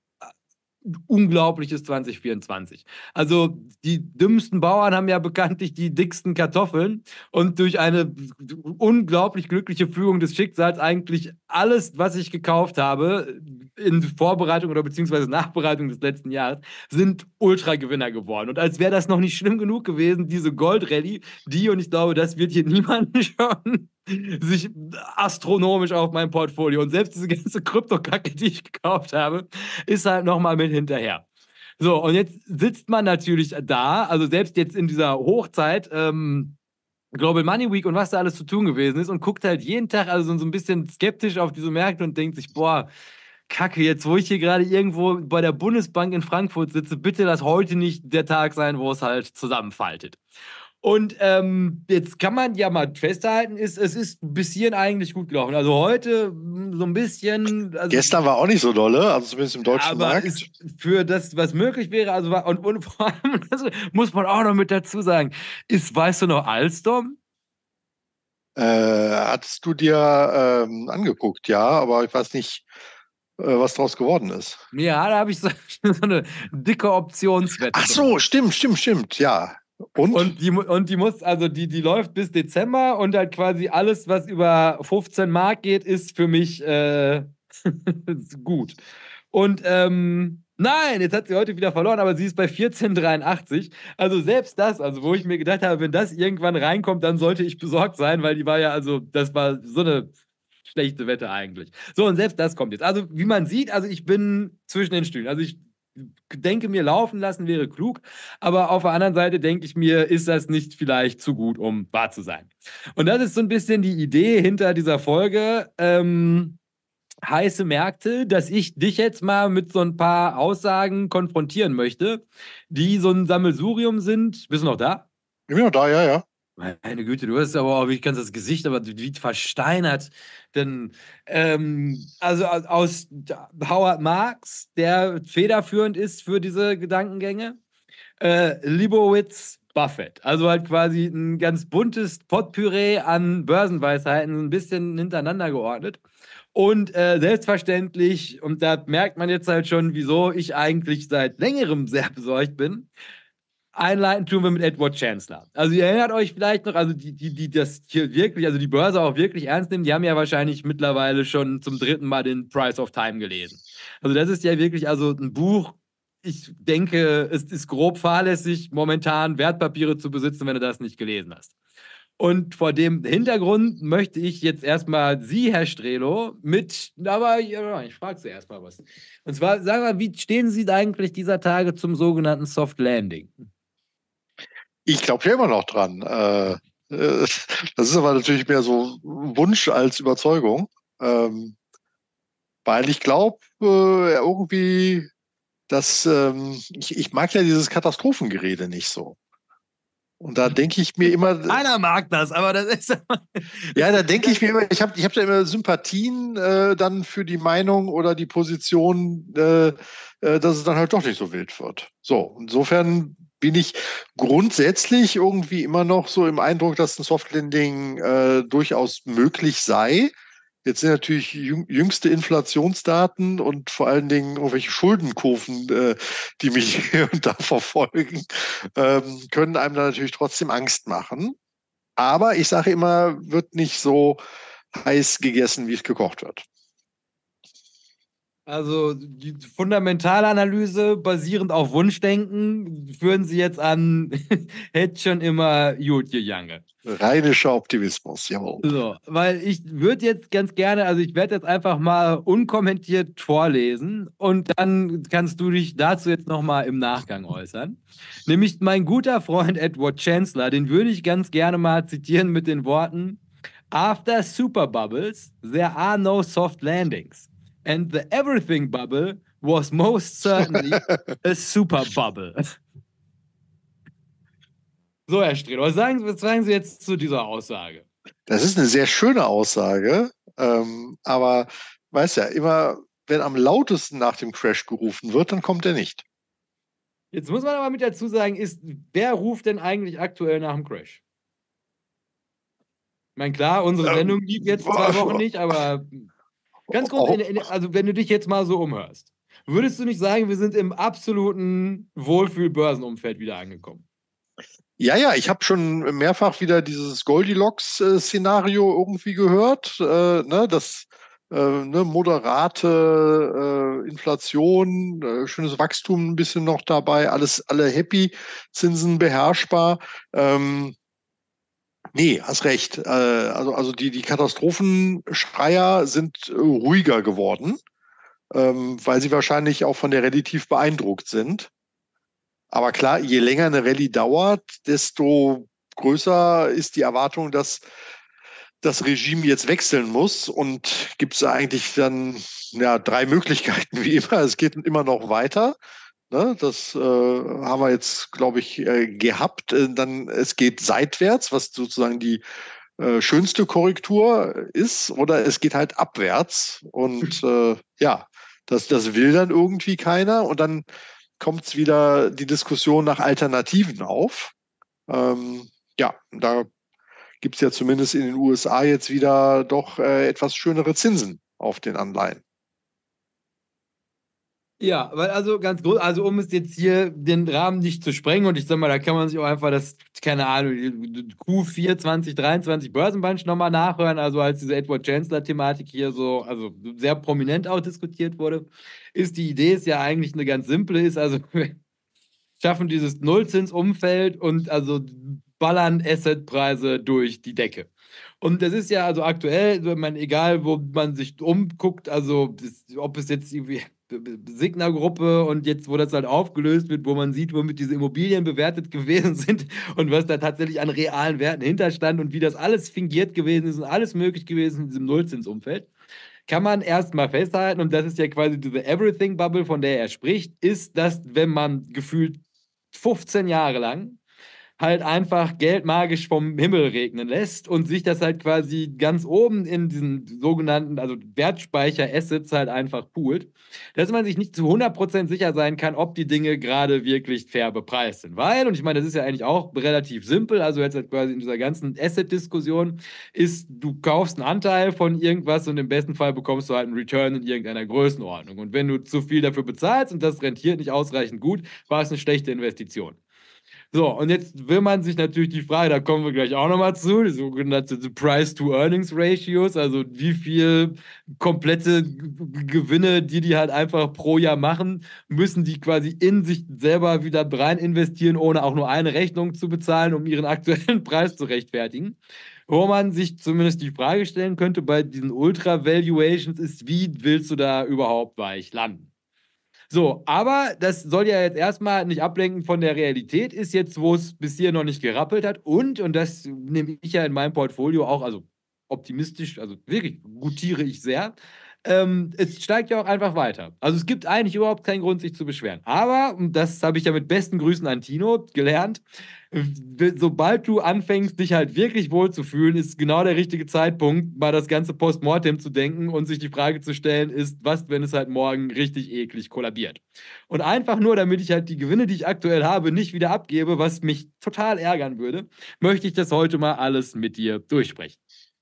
unglaubliches zwanzig vierundzwanzig. Also die dümmsten Bauern haben ja bekanntlich die dicksten Kartoffeln und durch eine unglaublich glückliche Fügung des Schicksals eigentlich alles, was ich gekauft habe in Vorbereitung oder beziehungsweise Nachbereitung des letzten Jahres, sind Ultra-Gewinner geworden. Und als wäre das noch nicht schlimm genug gewesen, diese Gold-Rallye, die, und ich glaube, das wird hier niemanden schauen, sich astronomisch auf mein Portfolio. Und selbst diese ganze Krypto-Kacke, die ich gekauft habe, ist halt nochmal mit hinterher. So, und jetzt sitzt man natürlich da, also selbst jetzt in dieser Hochzeit, ähm, Global Money Week und was da alles zu tun gewesen ist, und guckt halt jeden Tag also so ein bisschen skeptisch auf diese Märkte und denkt sich, boah, Kacke, jetzt wo ich hier gerade irgendwo bei der Bundesbank in Frankfurt sitze, bitte lass heute nicht der Tag sein, wo es halt zusammenfaltet. Und ähm, jetzt kann man ja mal festhalten, ist, es ist bis hierhin eigentlich gut gelaufen. Also heute mh, so ein bisschen. Also, Gestern war auch nicht so dolle, also zumindest im deutschen aber Markt. ist für das, was möglich wäre, also war- und, und vor allem, das muss man auch noch mit dazu sagen, ist, weißt du noch, Alstom? Äh, hattest du dir ähm, angeguckt, ja, aber ich weiß nicht, äh, was draus geworden ist. Ja, da habe ich so, so eine dicke Optionswette Ach so, gemacht. stimmt, stimmt, stimmt, ja. Und? Und die, und die muss, also die, die läuft bis Dezember und halt quasi alles, was über fünfzehn Mark geht, ist für mich äh, gut. Und ähm, nein, jetzt hat sie heute wieder verloren, aber sie ist bei vierzehn Komma dreiundachtzig. Also selbst das, also wo ich mir gedacht habe, wenn das irgendwann reinkommt, dann sollte ich besorgt sein, weil die war ja, also das war so eine schlechte Wette eigentlich. So, und selbst das kommt jetzt. Also wie man sieht, also ich bin zwischen den Stühlen. Also ich denke mir, laufen lassen wäre klug, aber auf der anderen Seite denke ich mir, ist das nicht vielleicht zu gut, um wahr zu sein. Und das ist so ein bisschen die Idee hinter dieser Folge. Ähm, heiße Märkte, dass ich dich jetzt mal mit so ein paar Aussagen konfrontieren möchte, die so ein Sammelsurium sind. Bist du noch da? Ich bin noch da, ja, ja. Meine Güte, du hast aber auch, wie ganz das Gesicht, aber wie versteinert. Denn, ähm, also aus Howard Marks, der federführend ist für diese Gedankengänge, äh, Leibowitz, Buffett. Also halt quasi ein ganz buntes Potpourri an Börsenweisheiten, ein bisschen hintereinander geordnet. Und äh, selbstverständlich, und da merkt man jetzt halt schon, wieso ich eigentlich seit längerem sehr besorgt bin. Einleiten tun wir mit Edward Chancellor. Also ihr erinnert euch vielleicht noch, also die, die, die das hier wirklich, also die Börse auch wirklich ernst nehmen, die haben ja wahrscheinlich mittlerweile schon zum dritten Mal den Price of Time gelesen. Also das ist ja wirklich also ein Buch, ich denke, es ist grob fahrlässig, momentan Wertpapiere zu besitzen, wenn du das nicht gelesen hast. Und vor dem Hintergrund möchte ich jetzt erstmal Sie, Herr Strelo, mit, aber ja, ich frage Sie erstmal was. Und zwar, sagen wir, wie stehen Sie eigentlich dieser Tage zum sogenannten Soft Landing? Ich glaube ja immer noch dran. Äh, äh, das ist aber natürlich mehr so Wunsch als Überzeugung. Ähm, weil ich glaube, äh, irgendwie, dass ähm, ich, ich mag ja dieses Katastrophengerede nicht so. Und da denke ich mir immer, Keiner mag das, aber das ist. ja, da denke ich mir immer, ich habe ich hab da immer Sympathien äh, dann für die Meinung oder die Position, äh, äh, dass es dann halt doch nicht so wild wird. So, insofern bin ich grundsätzlich irgendwie immer noch so im Eindruck, dass ein Softlanding äh, durchaus möglich sei. Jetzt sind natürlich jüng jüngste Inflationsdaten und vor allen Dingen irgendwelche Schuldenkurven, äh, die mich hier und da verfolgen, ähm, können einem da natürlich trotzdem Angst machen. Aber ich sage immer, wird nicht so heiß gegessen, wie es gekocht wird. Also die Fundamentalanalyse basierend auf Wunschdenken führen Sie jetzt an, hätte schon immer gut gegangen. Rheinischer Optimismus, jawohl. So, weil ich würde jetzt ganz gerne, also ich werde jetzt einfach mal unkommentiert vorlesen und dann kannst du dich dazu jetzt nochmal im Nachgang äußern. Nämlich mein guter Freund Edward Chancellor, den würde ich ganz gerne mal zitieren mit den Worten: After super bubbles, there are no soft landings. And the everything bubble was most certainly a super bubble. So, Herr Strehl, was sagen, was sagen Sie jetzt zu dieser Aussage? Das ist eine sehr schöne Aussage, ähm, aber weiß ja, immer wenn am lautesten nach dem Crash gerufen wird, dann kommt er nicht. Jetzt muss man aber mit dazu sagen, ist, wer ruft denn eigentlich aktuell nach dem Crash? Ich meine, klar, unsere Ähm, Sendung lief jetzt zwei Wochen nicht, aber ganz oh, grundsätzlich, also wenn du dich jetzt mal so umhörst, würdest du nicht sagen, wir sind im absoluten Wohlfühl-Börsenumfeld wieder angekommen? ja, ja, ich habe schon mehrfach wieder dieses Goldilocks-Szenario irgendwie gehört, äh, ne, das äh, ne, moderate äh, Inflation, äh, schönes Wachstum ein bisschen noch dabei, alles alle happy, Zinsen beherrschbar. Ähm, nee, hast recht. Äh, also also die, die Katastrophenschreier sind äh, ruhiger geworden, ähm, weil sie wahrscheinlich auch von der relativ beeindruckt sind. Aber klar, je länger eine Rallye dauert, desto größer ist die Erwartung, dass das Regime jetzt wechseln muss. Und gibt es eigentlich dann ja, drei Möglichkeiten wie immer. Es geht immer noch weiter. Ne? Das äh, haben wir jetzt, glaube ich, äh, gehabt. Äh, dann es geht seitwärts, was sozusagen die äh, schönste Korrektur ist. Oder es geht halt abwärts. Und äh, ja, das, das will dann irgendwie keiner. Und dann kommt es wieder die Diskussion nach Alternativen auf. Ähm, ja, da gibt es ja zumindest in den U S A jetzt wieder doch äh, etwas schönere Zinsen auf den Anleihen. Ja, weil also ganz groß, also um es jetzt hier den Rahmen nicht zu sprengen und ich sag mal, da kann man sich auch einfach das, keine Ahnung, Q vier zwanzig dreiundzwanzig Börsenbunch nochmal nachhören, also als diese Edward Chancellor-Thematik hier so, also sehr prominent auch diskutiert wurde, ist die Idee ist ja eigentlich eine ganz simple, ist also, wir schaffen dieses Nullzinsumfeld und also ballern Assetpreise durch die Decke. Und das ist ja also aktuell, wenn man, egal wo man sich umguckt, also das, ob es jetzt irgendwie Signa-Gruppe und jetzt, wo das halt aufgelöst wird, wo man sieht, womit diese Immobilien bewertet gewesen sind und was da tatsächlich an realen Werten hinterstand und wie das alles fingiert gewesen ist und alles möglich gewesen in diesem Nullzinsumfeld, kann man erstmal festhalten, und das ist ja quasi diese Everything-Bubble, von der er spricht, ist, dass wenn man gefühlt fünfzehn Jahre lang halt einfach Geld magisch vom Himmel regnen lässt und sich das halt quasi ganz oben in diesen sogenannten, also Wertspeicher-Assets halt einfach poolt, dass man sich nicht zu hundert Prozent sicher sein kann, ob die Dinge gerade wirklich fair bepreist sind. Weil, und ich meine, das ist ja eigentlich auch relativ simpel, also jetzt halt quasi in dieser ganzen Asset-Diskussion, ist, du kaufst einen Anteil von irgendwas und im besten Fall bekommst du halt einen Return in irgendeiner Größenordnung. Und wenn du zu viel dafür bezahlst und das rentiert nicht ausreichend gut, war es eine schlechte Investition. So, und jetzt will man sich natürlich die Frage, da kommen wir gleich auch nochmal zu, die sogenannte Price-to-Earnings-Ratios, also wie viel komplette G- Gewinne, die die halt einfach pro Jahr machen, müssen die quasi in sich selber wieder rein investieren, ohne auch nur eine Rechnung zu bezahlen, um ihren aktuellen Preis zu rechtfertigen. Wo man sich zumindest die Frage stellen könnte bei diesen Ultra-Valuations ist, wie willst du da überhaupt weich landen? So, aber das soll ja jetzt erstmal nicht ablenken von der Realität, ist jetzt, wo es bis hier noch nicht gerappelt hat. Und, und das nehme ich ja in meinem Portfolio auch, also optimistisch, also wirklich gutiere ich sehr. Ähm, es steigt ja auch einfach weiter. Also es gibt eigentlich überhaupt keinen Grund, sich zu beschweren. Aber, und das habe ich ja mit besten Grüßen an Tino gelernt, sobald du anfängst, dich halt wirklich wohl zu fühlen, ist genau der richtige Zeitpunkt, mal das ganze Postmortem zu denken und sich die Frage zu stellen, ist, was, wenn es halt morgen richtig eklig kollabiert? Und einfach nur, damit ich halt die Gewinne, die ich aktuell habe, nicht wieder abgebe, was mich total ärgern würde, möchte ich das heute mal alles mit dir durchsprechen.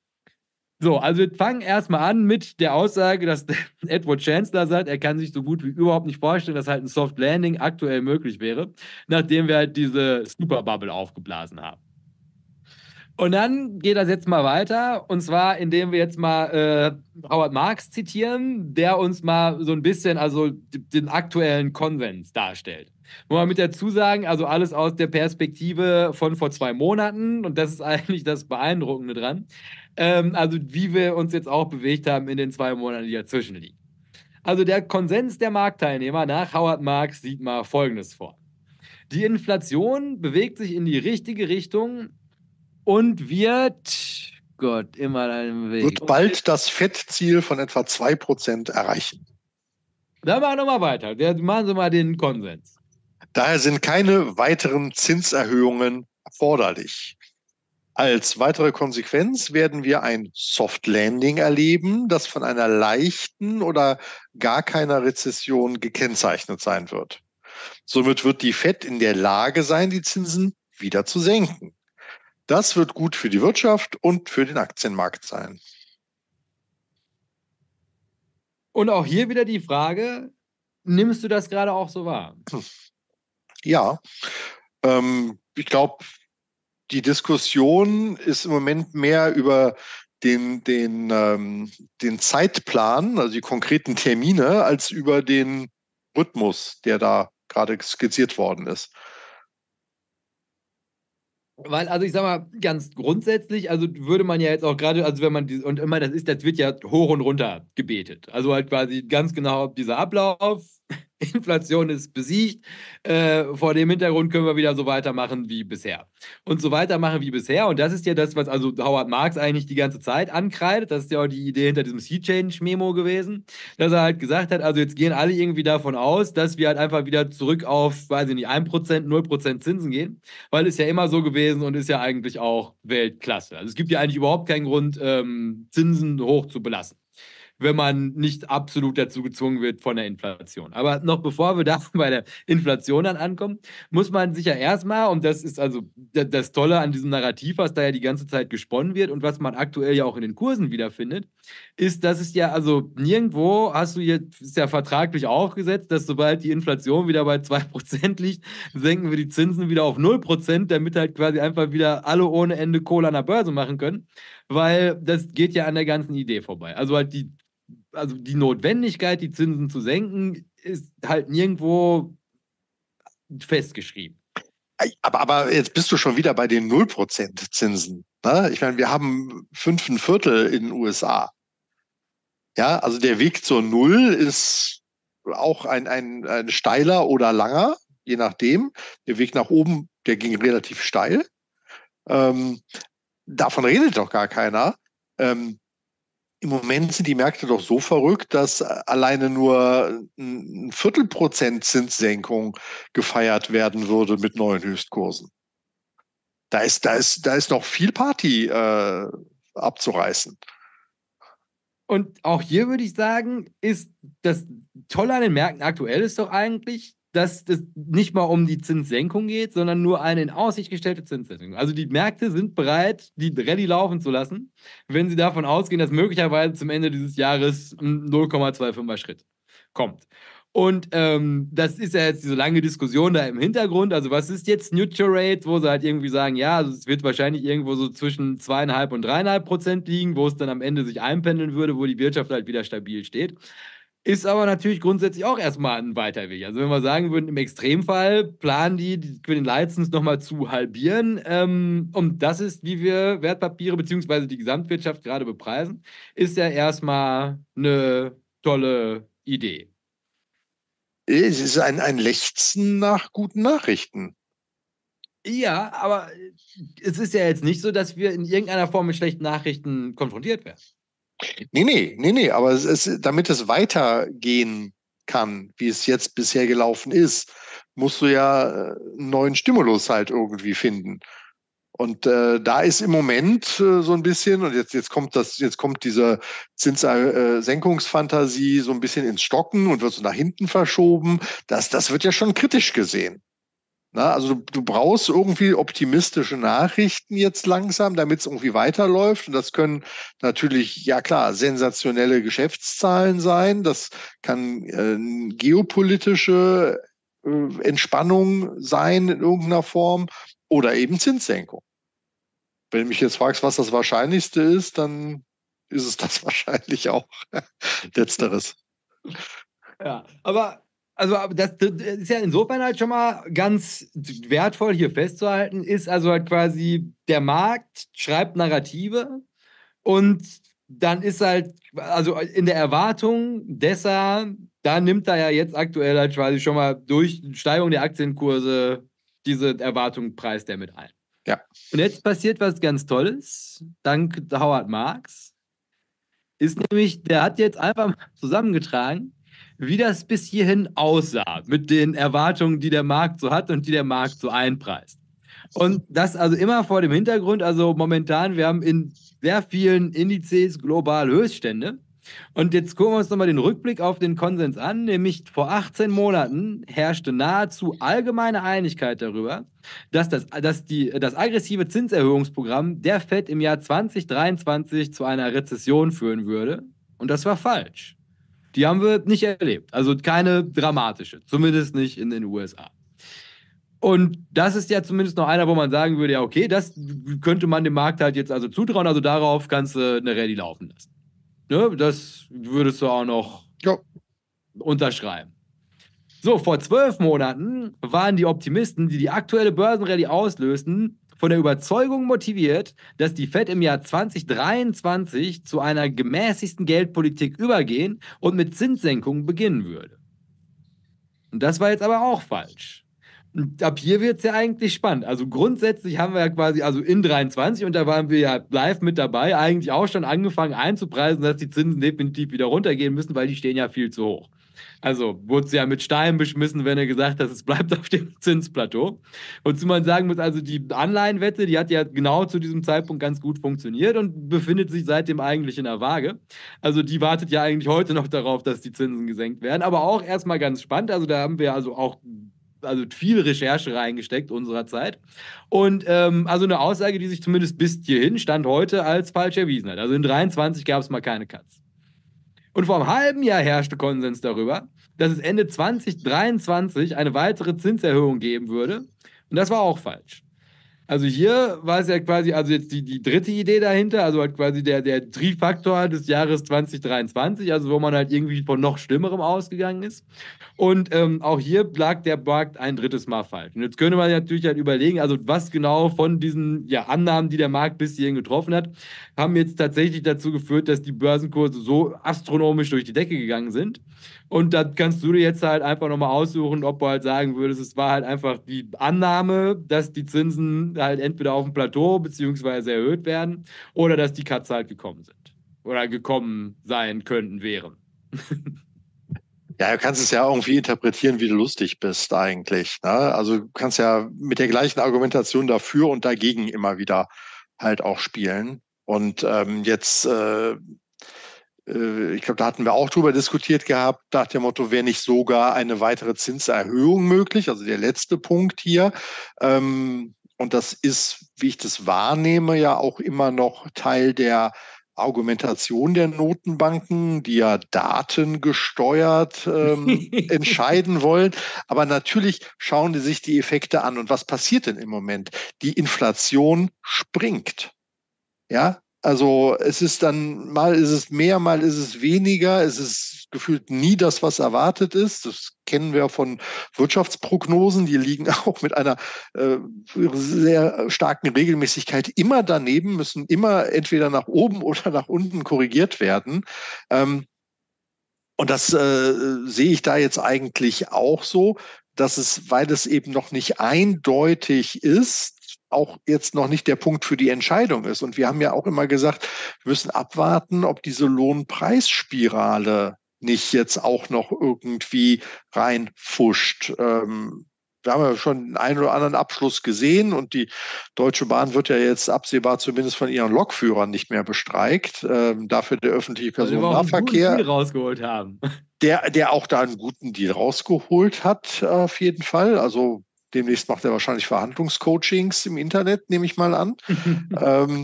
So, also wir fangen erstmal an mit der Aussage, dass Edward Chancellor sagt, er kann sich so gut wie überhaupt nicht vorstellen, dass halt ein Soft Landing aktuell möglich wäre, nachdem wir halt diese Super Bubble aufgeblasen haben. Und dann geht das jetzt mal weiter, und zwar indem wir jetzt mal äh, Howard Marks zitieren, der uns mal so ein bisschen also den aktuellen Konsens darstellt. Muss man mit dazu sagen, also alles aus der Perspektive von vor zwei Monaten, und das ist eigentlich das Beeindruckende dran. Ähm, also wie wir uns jetzt auch bewegt haben in den zwei Monaten, die dazwischen liegen. Also der Konsens der Marktteilnehmer nach Howard Marks sieht mal Folgendes vor. Die Inflation bewegt sich in die richtige Richtung und wird, Gott, immer einen Weg. Wird bald das Fettziel von etwa zwei Prozent erreichen. Dann machen wir nochmal weiter. Der, machen Sie mal den Konsens. Daher sind keine weiteren Zinserhöhungen erforderlich. Als weitere Konsequenz werden wir ein Soft Landing erleben, das von einer leichten oder gar keiner Rezession gekennzeichnet sein wird. Somit wird die Fed in der Lage sein, die Zinsen wieder zu senken. Das wird gut für die Wirtschaft und für den Aktienmarkt sein. Und auch hier wieder die Frage, nimmst du das gerade auch so wahr? Ja, ähm, ich glaube, die Diskussion ist im Moment mehr über den, den, ähm, den Zeitplan, also die konkreten Termine, als über den Rhythmus, der da gerade skizziert worden ist. Weil, also ich sag mal, ganz grundsätzlich, also würde man ja jetzt auch gerade, also wenn man, die, und immer, das ist, das wird ja hoch und runter gebetet. Also halt quasi ganz genau dieser Ablauf, Inflation ist besiegt, äh, vor dem Hintergrund können wir wieder so weitermachen wie bisher. Und so weitermachen wie bisher, und das ist ja das, was also Howard Marks eigentlich die ganze Zeit ankreidet, das ist ja auch die Idee hinter diesem Sea-Change-Memo gewesen, dass er halt gesagt hat, also jetzt gehen alle irgendwie davon aus, dass wir halt einfach wieder zurück auf, weiß ich nicht, ein Prozent, null Prozent Zinsen gehen, weil es ja immer so gewesen und ist ja eigentlich auch Weltklasse. Also es gibt ja eigentlich überhaupt keinen Grund, ähm, Zinsen hoch zu belassen. wenn man nicht absolut dazu gezwungen wird von der Inflation. Aber noch bevor wir da bei der Inflation dann ankommen, muss man sich ja erstmal, und das ist also das Tolle an diesem Narrativ, was da ja die ganze Zeit gesponnen wird und was man aktuell ja auch in den Kursen wiederfindet, ist, dass es ja, also nirgendwo hast du jetzt, ist ja vertraglich aufgesetzt, dass sobald die Inflation wieder bei zwei Prozent liegt, senken wir die Zinsen wieder auf null Prozent, damit halt quasi einfach wieder alle ohne Ende Kohle an der Börse machen können, weil das geht ja an der ganzen Idee vorbei. Also halt die, also die Notwendigkeit, die Zinsen zu senken, ist halt nirgendwo festgeschrieben. Aber, aber jetzt bist du schon wieder bei den null Prozent Zinsen. Ne? Ich meine, wir haben fünf ein Viertel in den U S A. Ja, also der Weg zur Null ist auch ein, ein, ein steiler oder langer, je nachdem. Der Weg nach oben, der ging relativ steil. Ähm, davon redet doch gar keiner. Ähm, Im Moment sind die Märkte doch so verrückt, dass alleine nur ein Viertelprozent Zinssenkung gefeiert werden würde mit neuen Höchstkursen. Da ist, da ist, da ist noch viel Party äh, abzureißen. Und auch hier würde ich sagen, ist das Tolle an den Märkten aktuell ist doch eigentlich, dass es nicht mal um die Zinssenkung geht, sondern nur eine in Aussicht gestellte Zinssenkung. Also die Märkte sind bereit, die Rallye laufen zu lassen, wenn sie davon ausgehen, dass möglicherweise zum Ende dieses Jahres ein null Komma fünfundzwanziger Schritt kommt. Und ähm, das ist ja jetzt diese lange Diskussion da im Hintergrund. Also was ist jetzt Neutral Rate, wo sie halt irgendwie sagen, ja, also es wird wahrscheinlich irgendwo so zwischen zwei Komma fünf und drei Komma fünf Prozent liegen, wo es dann am Ende sich einpendeln würde, wo die Wirtschaft halt wieder stabil steht. Ist aber natürlich grundsätzlich auch erstmal ein weiter Weg. Also wenn wir sagen würden, im Extremfall planen die, die für den Leitzins nochmal zu halbieren. Ähm, und das ist, wie wir Wertpapiere bzw. die Gesamtwirtschaft gerade bepreisen, ist ja erstmal eine tolle Idee. Es ist ein, ein Lechzen nach guten Nachrichten. Ja, aber es ist ja jetzt nicht so, dass wir in irgendeiner Form mit schlechten Nachrichten konfrontiert werden. Nee, nee, nee, nee, aber es ist, damit es weitergehen kann, wie es jetzt bisher gelaufen ist, musst du ja einen neuen Stimulus halt irgendwie finden. Und äh, da ist im Moment äh, so ein bisschen, und jetzt, jetzt kommt das, jetzt kommt diese Zinssenkungsfantasie so ein bisschen ins Stocken und wird so nach hinten verschoben. Das, das wird ja schon kritisch gesehen. Na, also du, du brauchst irgendwie optimistische Nachrichten jetzt langsam, damit es irgendwie weiterläuft. Und das können natürlich, ja klar, sensationelle Geschäftszahlen sein. Das kann äh, geopolitische äh, Entspannung sein in irgendeiner Form oder eben Zinssenkung. Wenn du mich jetzt fragst, was das Wahrscheinlichste ist, dann ist es das wahrscheinlich auch. Letzteres. Ja, aber also das, das ist ja insofern halt schon mal ganz wertvoll hier festzuhalten, ist also halt quasi der Markt schreibt Narrative und dann ist halt, also in der Erwartung dessen, da nimmt er ja jetzt aktuell halt quasi schon mal durch Steigerung der Aktienkurse diese Erwartung preist er mit ein. Ja. Und jetzt passiert was ganz Tolles, dank Howard Marks, ist nämlich, der hat jetzt einfach mal zusammengetragen, wie das bis hierhin aussah mit den Erwartungen, die der Markt so hat und die der Markt so einpreist. Und das also immer vor dem Hintergrund, also momentan, wir haben in sehr vielen Indizes global Höchststände. Und jetzt gucken wir uns nochmal den Rückblick auf den Konsens an, nämlich vor achtzehn Monaten herrschte nahezu allgemeine Einigkeit darüber, dass das, dass die, das aggressive Zinserhöhungsprogramm der Fed im Jahr zwanzig dreiundzwanzig zu einer Rezession führen würde. Und das war falsch. Die haben wir nicht erlebt. Also keine dramatische, zumindest nicht in den U S A. Und das ist ja zumindest noch einer, wo man sagen würde, ja okay, das könnte man dem Markt halt jetzt also zutrauen, also darauf kannst du eine Rallye laufen lassen. Ne? Das würdest du auch noch ja. unterschreiben. So, vor zwölf Monaten waren die Optimisten, die die aktuelle Börsenrallye auslösten, von der Überzeugung motiviert, dass die Fed im Jahr zwanzig dreiundzwanzig zu einer gemäßigten Geldpolitik übergehen und mit Zinssenkungen beginnen würde. Und das war jetzt aber auch falsch. Und ab hier wird es ja eigentlich spannend. Also grundsätzlich haben wir ja quasi, also in dreiundzwanzig, und da waren wir ja live mit dabei, eigentlich auch schon angefangen einzupreisen, dass die Zinsen definitiv wieder runtergehen müssen, weil die stehen ja viel zu hoch. Also wurde sie ja mit Steinen beschmissen, wenn er gesagt hat, es bleibt auf dem Zinsplateau. Wozu man sagen muss, also die Anleihenwette, die hat ja genau zu diesem Zeitpunkt ganz gut funktioniert und befindet sich seitdem eigentlich in der Waage. Also die wartet ja eigentlich heute noch darauf, dass die Zinsen gesenkt werden. Aber auch erstmal ganz spannend. Also da haben wir also auch also viel Recherche reingesteckt unserer Zeit. Und ähm, also eine Aussage, die sich zumindest bis hierhin, Stand heute, als falsch erwiesen hat. Also in dreiundzwanzig gab es mal keine Cuts. Und vor einem halben Jahr herrschte Konsens darüber, dass es Ende zwanzig dreiundzwanzig eine weitere Zinserhöhung geben würde. Und das war auch falsch. Also hier war es ja quasi, also jetzt die, die dritte Idee dahinter, also halt quasi der, der Trifaktor des Jahres zwanzig dreiundzwanzig, also wo man halt irgendwie von noch Schlimmerem ausgegangen ist. Und ähm, auch hier lag der Markt ein drittes Mal falsch. Und jetzt könnte man natürlich halt überlegen, also was genau von diesen ja, Annahmen, die der Markt bis hierhin getroffen hat, haben jetzt tatsächlich dazu geführt, dass die Börsenkurse so astronomisch durch die Decke gegangen sind. Und da kannst du dir jetzt halt einfach nochmal aussuchen, ob du halt sagen würdest, es war halt einfach die Annahme, dass die Zinsen halt entweder auf dem Plateau beziehungsweise erhöht werden oder dass die Cuts halt gekommen sind. Oder gekommen sein könnten, wären. Ja, du kannst es ja irgendwie interpretieren, wie du lustig bist eigentlich. Ne? Also du kannst ja mit der gleichen Argumentation dafür und dagegen immer wieder halt auch spielen. Und ähm, jetzt, äh, äh, ich glaube, da hatten wir auch drüber diskutiert gehabt, nach dem Motto, wäre nicht sogar eine weitere Zinserhöhung möglich? Also der letzte Punkt hier. Ähm, und das ist, wie ich das wahrnehme, ja auch immer noch Teil der Argumentation der Notenbanken, die ja datengesteuert ähm, entscheiden wollen. Aber natürlich schauen die sich die Effekte an. Und was passiert denn im Moment? Die Inflation springt. Ja, also es ist dann, mal ist es mehr, mal ist es weniger. Es ist gefühlt nie das, was erwartet ist. Das kennen wir von Wirtschaftsprognosen. Die liegen auch mit einer äh, sehr starken Regelmäßigkeit immer daneben, müssen immer entweder nach oben oder nach unten korrigiert werden. Ähm, und das äh, sehe ich da jetzt eigentlich auch so, dass es, weil es eben noch nicht eindeutig ist, auch jetzt noch nicht der Punkt für die Entscheidung ist. Und wir haben ja auch immer gesagt, wir müssen abwarten, ob diese Lohnpreisspirale nicht jetzt auch noch irgendwie reinfuscht. Ähm, wir haben ja schon den einen oder anderen Abschluss gesehen und die Deutsche Bahn wird ja jetzt absehbar zumindest von ihren Lokführern nicht mehr bestreikt. Ähm, dafür der öffentliche Weil wir auch einen guten Personennahverkehr, Deal rausgeholt haben. der, der auch da einen guten Deal rausgeholt hat, auf jeden Fall. Also demnächst macht er wahrscheinlich Verhandlungscoachings im Internet, nehme ich mal an. ähm,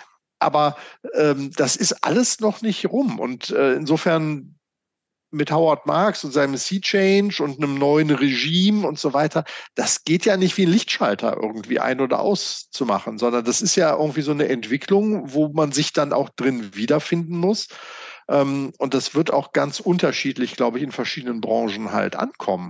aber ähm, das ist alles noch nicht rum. Und äh, insofern mit Howard Marks und seinem Sea Change und einem neuen Regime und so weiter, das geht ja nicht wie ein Lichtschalter irgendwie ein- oder auszumachen, sondern das ist ja irgendwie so eine Entwicklung, wo man sich dann auch drin wiederfinden muss. Ähm, und das wird auch ganz unterschiedlich, glaube ich, in verschiedenen Branchen halt ankommen.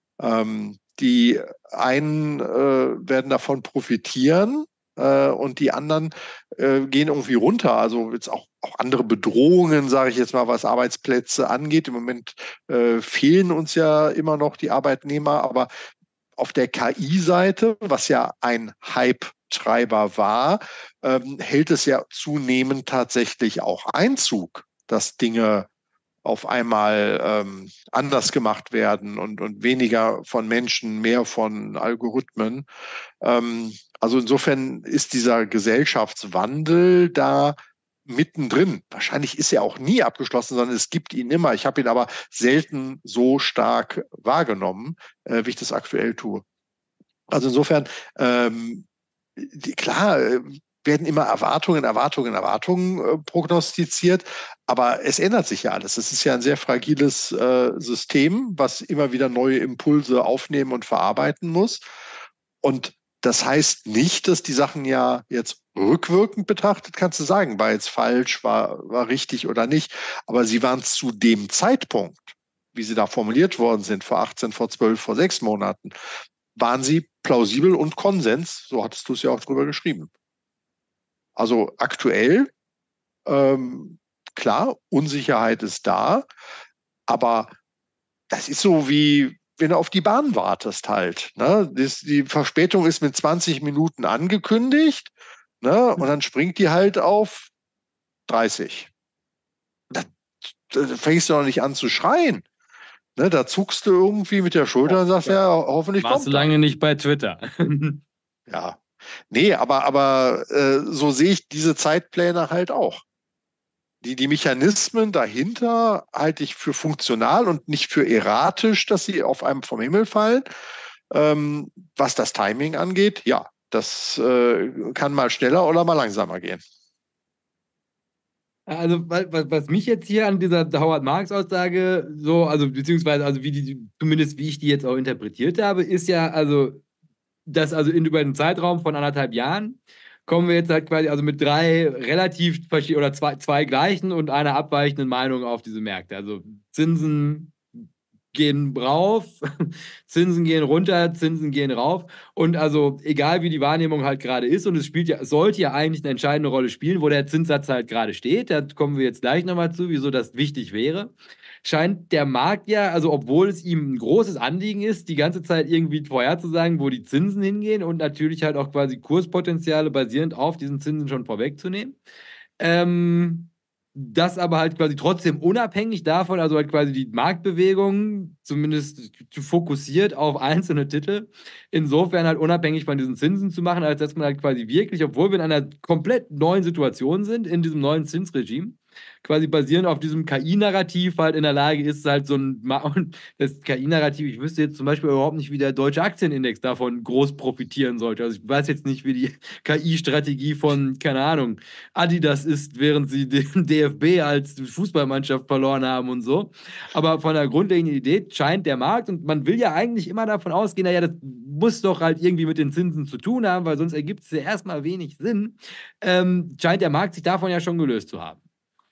Ähm, die einen äh, werden davon profitieren äh, und die anderen äh, gehen irgendwie runter. Also jetzt auch, auch andere Bedrohungen, sage ich jetzt mal, was Arbeitsplätze angeht. Im Moment äh, fehlen uns ja immer noch die Arbeitnehmer, aber auf der K I-Seite, was ja ein Hype-Treiber war, ähm, hält es ja zunehmend tatsächlich auch Einzug, dass Dinge auf einmal ähm, anders gemacht werden und, und weniger von Menschen, mehr von Algorithmen. Ähm, also insofern ist dieser Gesellschaftswandel da mittendrin. Wahrscheinlich ist er auch nie abgeschlossen, sondern es gibt ihn immer. Ich habe ihn aber selten so stark wahrgenommen, äh, wie ich das aktuell tue. Also insofern, ähm, die, klar, äh, werden immer Erwartungen, Erwartungen, Erwartungen äh, prognostiziert, aber es ändert sich ja alles. Es ist ja ein sehr fragiles äh, System, was immer wieder neue Impulse aufnehmen und verarbeiten muss. Und das heißt nicht, dass die Sachen ja jetzt rückwirkend betrachtet, kannst du sagen, war jetzt falsch, war, war richtig oder nicht, aber sie waren zu dem Zeitpunkt, wie sie da formuliert worden sind, vor achtzehn, vor zwölf, vor sechs Monaten, waren sie plausibel und Konsens, so hattest du es ja auch drüber geschrieben. Also aktuell, ähm, klar, Unsicherheit ist da, aber das ist so wie, wenn du auf die Bahn wartest halt. Ne? Das, die Verspätung ist mit zwanzig Minuten angekündigt, ne? Und dann springt die halt auf dreißig. Da, da fängst du noch nicht an zu schreien. Ne, da zuckst du irgendwie mit der Schulter und sagst, ja, hoffentlich Warst kommt du er. lange nicht bei Twitter. Ja. Nee, aber, aber äh, so sehe ich diese Zeitpläne halt auch. Die, die Mechanismen dahinter halte ich für funktional und nicht für erratisch, dass sie auf einem vom Himmel fallen. Ähm, was das Timing angeht, ja, das äh, kann mal schneller oder mal langsamer gehen. Also, was, was mich jetzt hier an dieser Howard-Marks-Aussage so, also beziehungsweise, also wie die, zumindest wie ich die jetzt auch interpretiert habe, ist ja, also, dass also in über einen Zeitraum von anderthalb Jahren kommen wir jetzt halt quasi also mit drei relativ verschiedenen oder zwei, zwei gleichen und einer abweichenden Meinung auf diese Märkte. Also Zinsen gehen rauf, Zinsen gehen runter, Zinsen gehen rauf. Und also egal wie die Wahrnehmung halt gerade ist, und es spielt ja, es sollte ja eigentlich eine entscheidende Rolle spielen, wo der Zinssatz halt gerade steht. Da kommen wir jetzt gleich nochmal zu, wieso das wichtig wäre. Scheint der Markt ja, also obwohl es ihm ein großes Anliegen ist, die ganze Zeit irgendwie vorherzusagen, wo die Zinsen hingehen und natürlich halt auch quasi Kurspotenziale basierend auf diesen Zinsen schon vorwegzunehmen. Ähm, das aber halt quasi trotzdem unabhängig davon, also halt quasi die Marktbewegung zumindest fokussiert auf einzelne Titel, insofern halt unabhängig von diesen Zinsen zu machen, als dass man halt quasi wirklich, obwohl wir in einer komplett neuen Situation sind, in diesem neuen Zinsregime, quasi basierend auf diesem K I-Narrativ halt in der Lage ist, halt so ein, und das K I-Narrativ, ich wüsste jetzt zum Beispiel überhaupt nicht, wie der deutsche Aktienindex davon groß profitieren sollte. Also ich weiß jetzt nicht, wie die K I-Strategie von, keine Ahnung, Adidas ist, während sie den D F B als Fußballmannschaft verloren haben und so. Aber von der grundlegenden Idee scheint der Markt, und man will ja eigentlich immer davon ausgehen, naja, das muss doch halt irgendwie mit den Zinsen zu tun haben, weil sonst ergibt es ja erstmal wenig Sinn, ähm, scheint der Markt sich davon ja schon gelöst zu haben.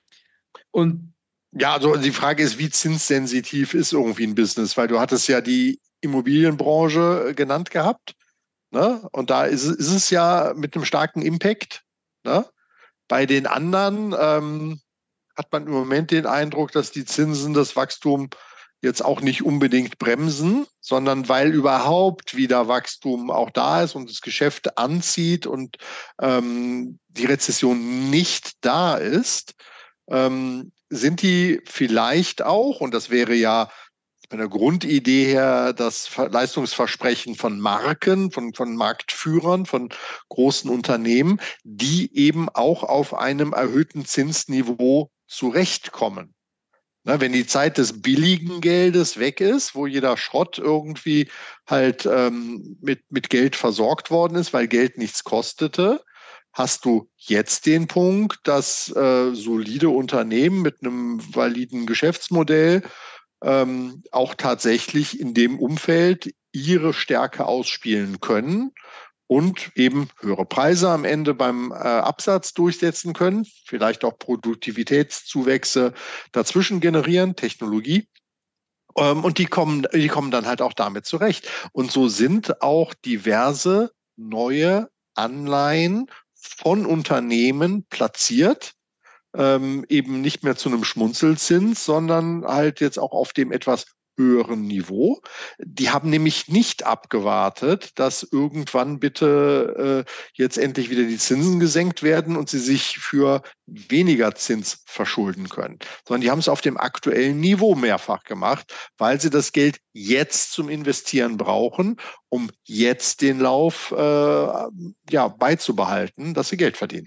Und Ja, also die Frage ist, wie zinssensitiv ist irgendwie ein Business, weil du hattest ja die Immobilienbranche genannt gehabt, ne? Und da ist, ist es ja mit einem starken Impact, ne? Bei den anderen ähm, hat man im Moment den Eindruck, dass die Zinsen das Wachstum jetzt auch nicht unbedingt bremsen, sondern weil überhaupt wieder Wachstum auch da ist und das Geschäft anzieht und ähm, die Rezession nicht da ist, ähm, sind die vielleicht auch, und das wäre ja von der Grundidee her das Leistungsversprechen von Marken, von, von Marktführern, von großen Unternehmen, die eben auch auf einem erhöhten Zinsniveau zurechtkommen. Na, wenn die Zeit des billigen Geldes weg ist, wo jeder Schrott irgendwie halt ähm, mit, mit Geld versorgt worden ist, weil Geld nichts kostete, hast du jetzt den Punkt, dass äh, solide Unternehmen mit einem validen Geschäftsmodell ähm, auch tatsächlich in dem Umfeld ihre Stärke ausspielen können und eben höhere Preise am Ende beim äh, Absatz durchsetzen können, vielleicht auch Produktivitätszuwächse dazwischen generieren, Technologie. Ähm, und die kommen, die kommen dann halt auch damit zurecht. Und so sind auch diverse neue Anleihen von Unternehmen platziert, ähm, eben nicht mehr zu einem Schmunzelzins, sondern halt jetzt auch auf dem etwas höheren Niveau. Die haben nämlich nicht abgewartet, dass irgendwann bitte äh, jetzt endlich wieder die Zinsen gesenkt werden und sie sich für weniger Zins verschulden können, sondern die haben es auf dem aktuellen Niveau mehrfach gemacht, weil sie das Geld jetzt zum Investieren brauchen, um jetzt den Lauf äh, ja, beizubehalten, dass sie Geld verdienen.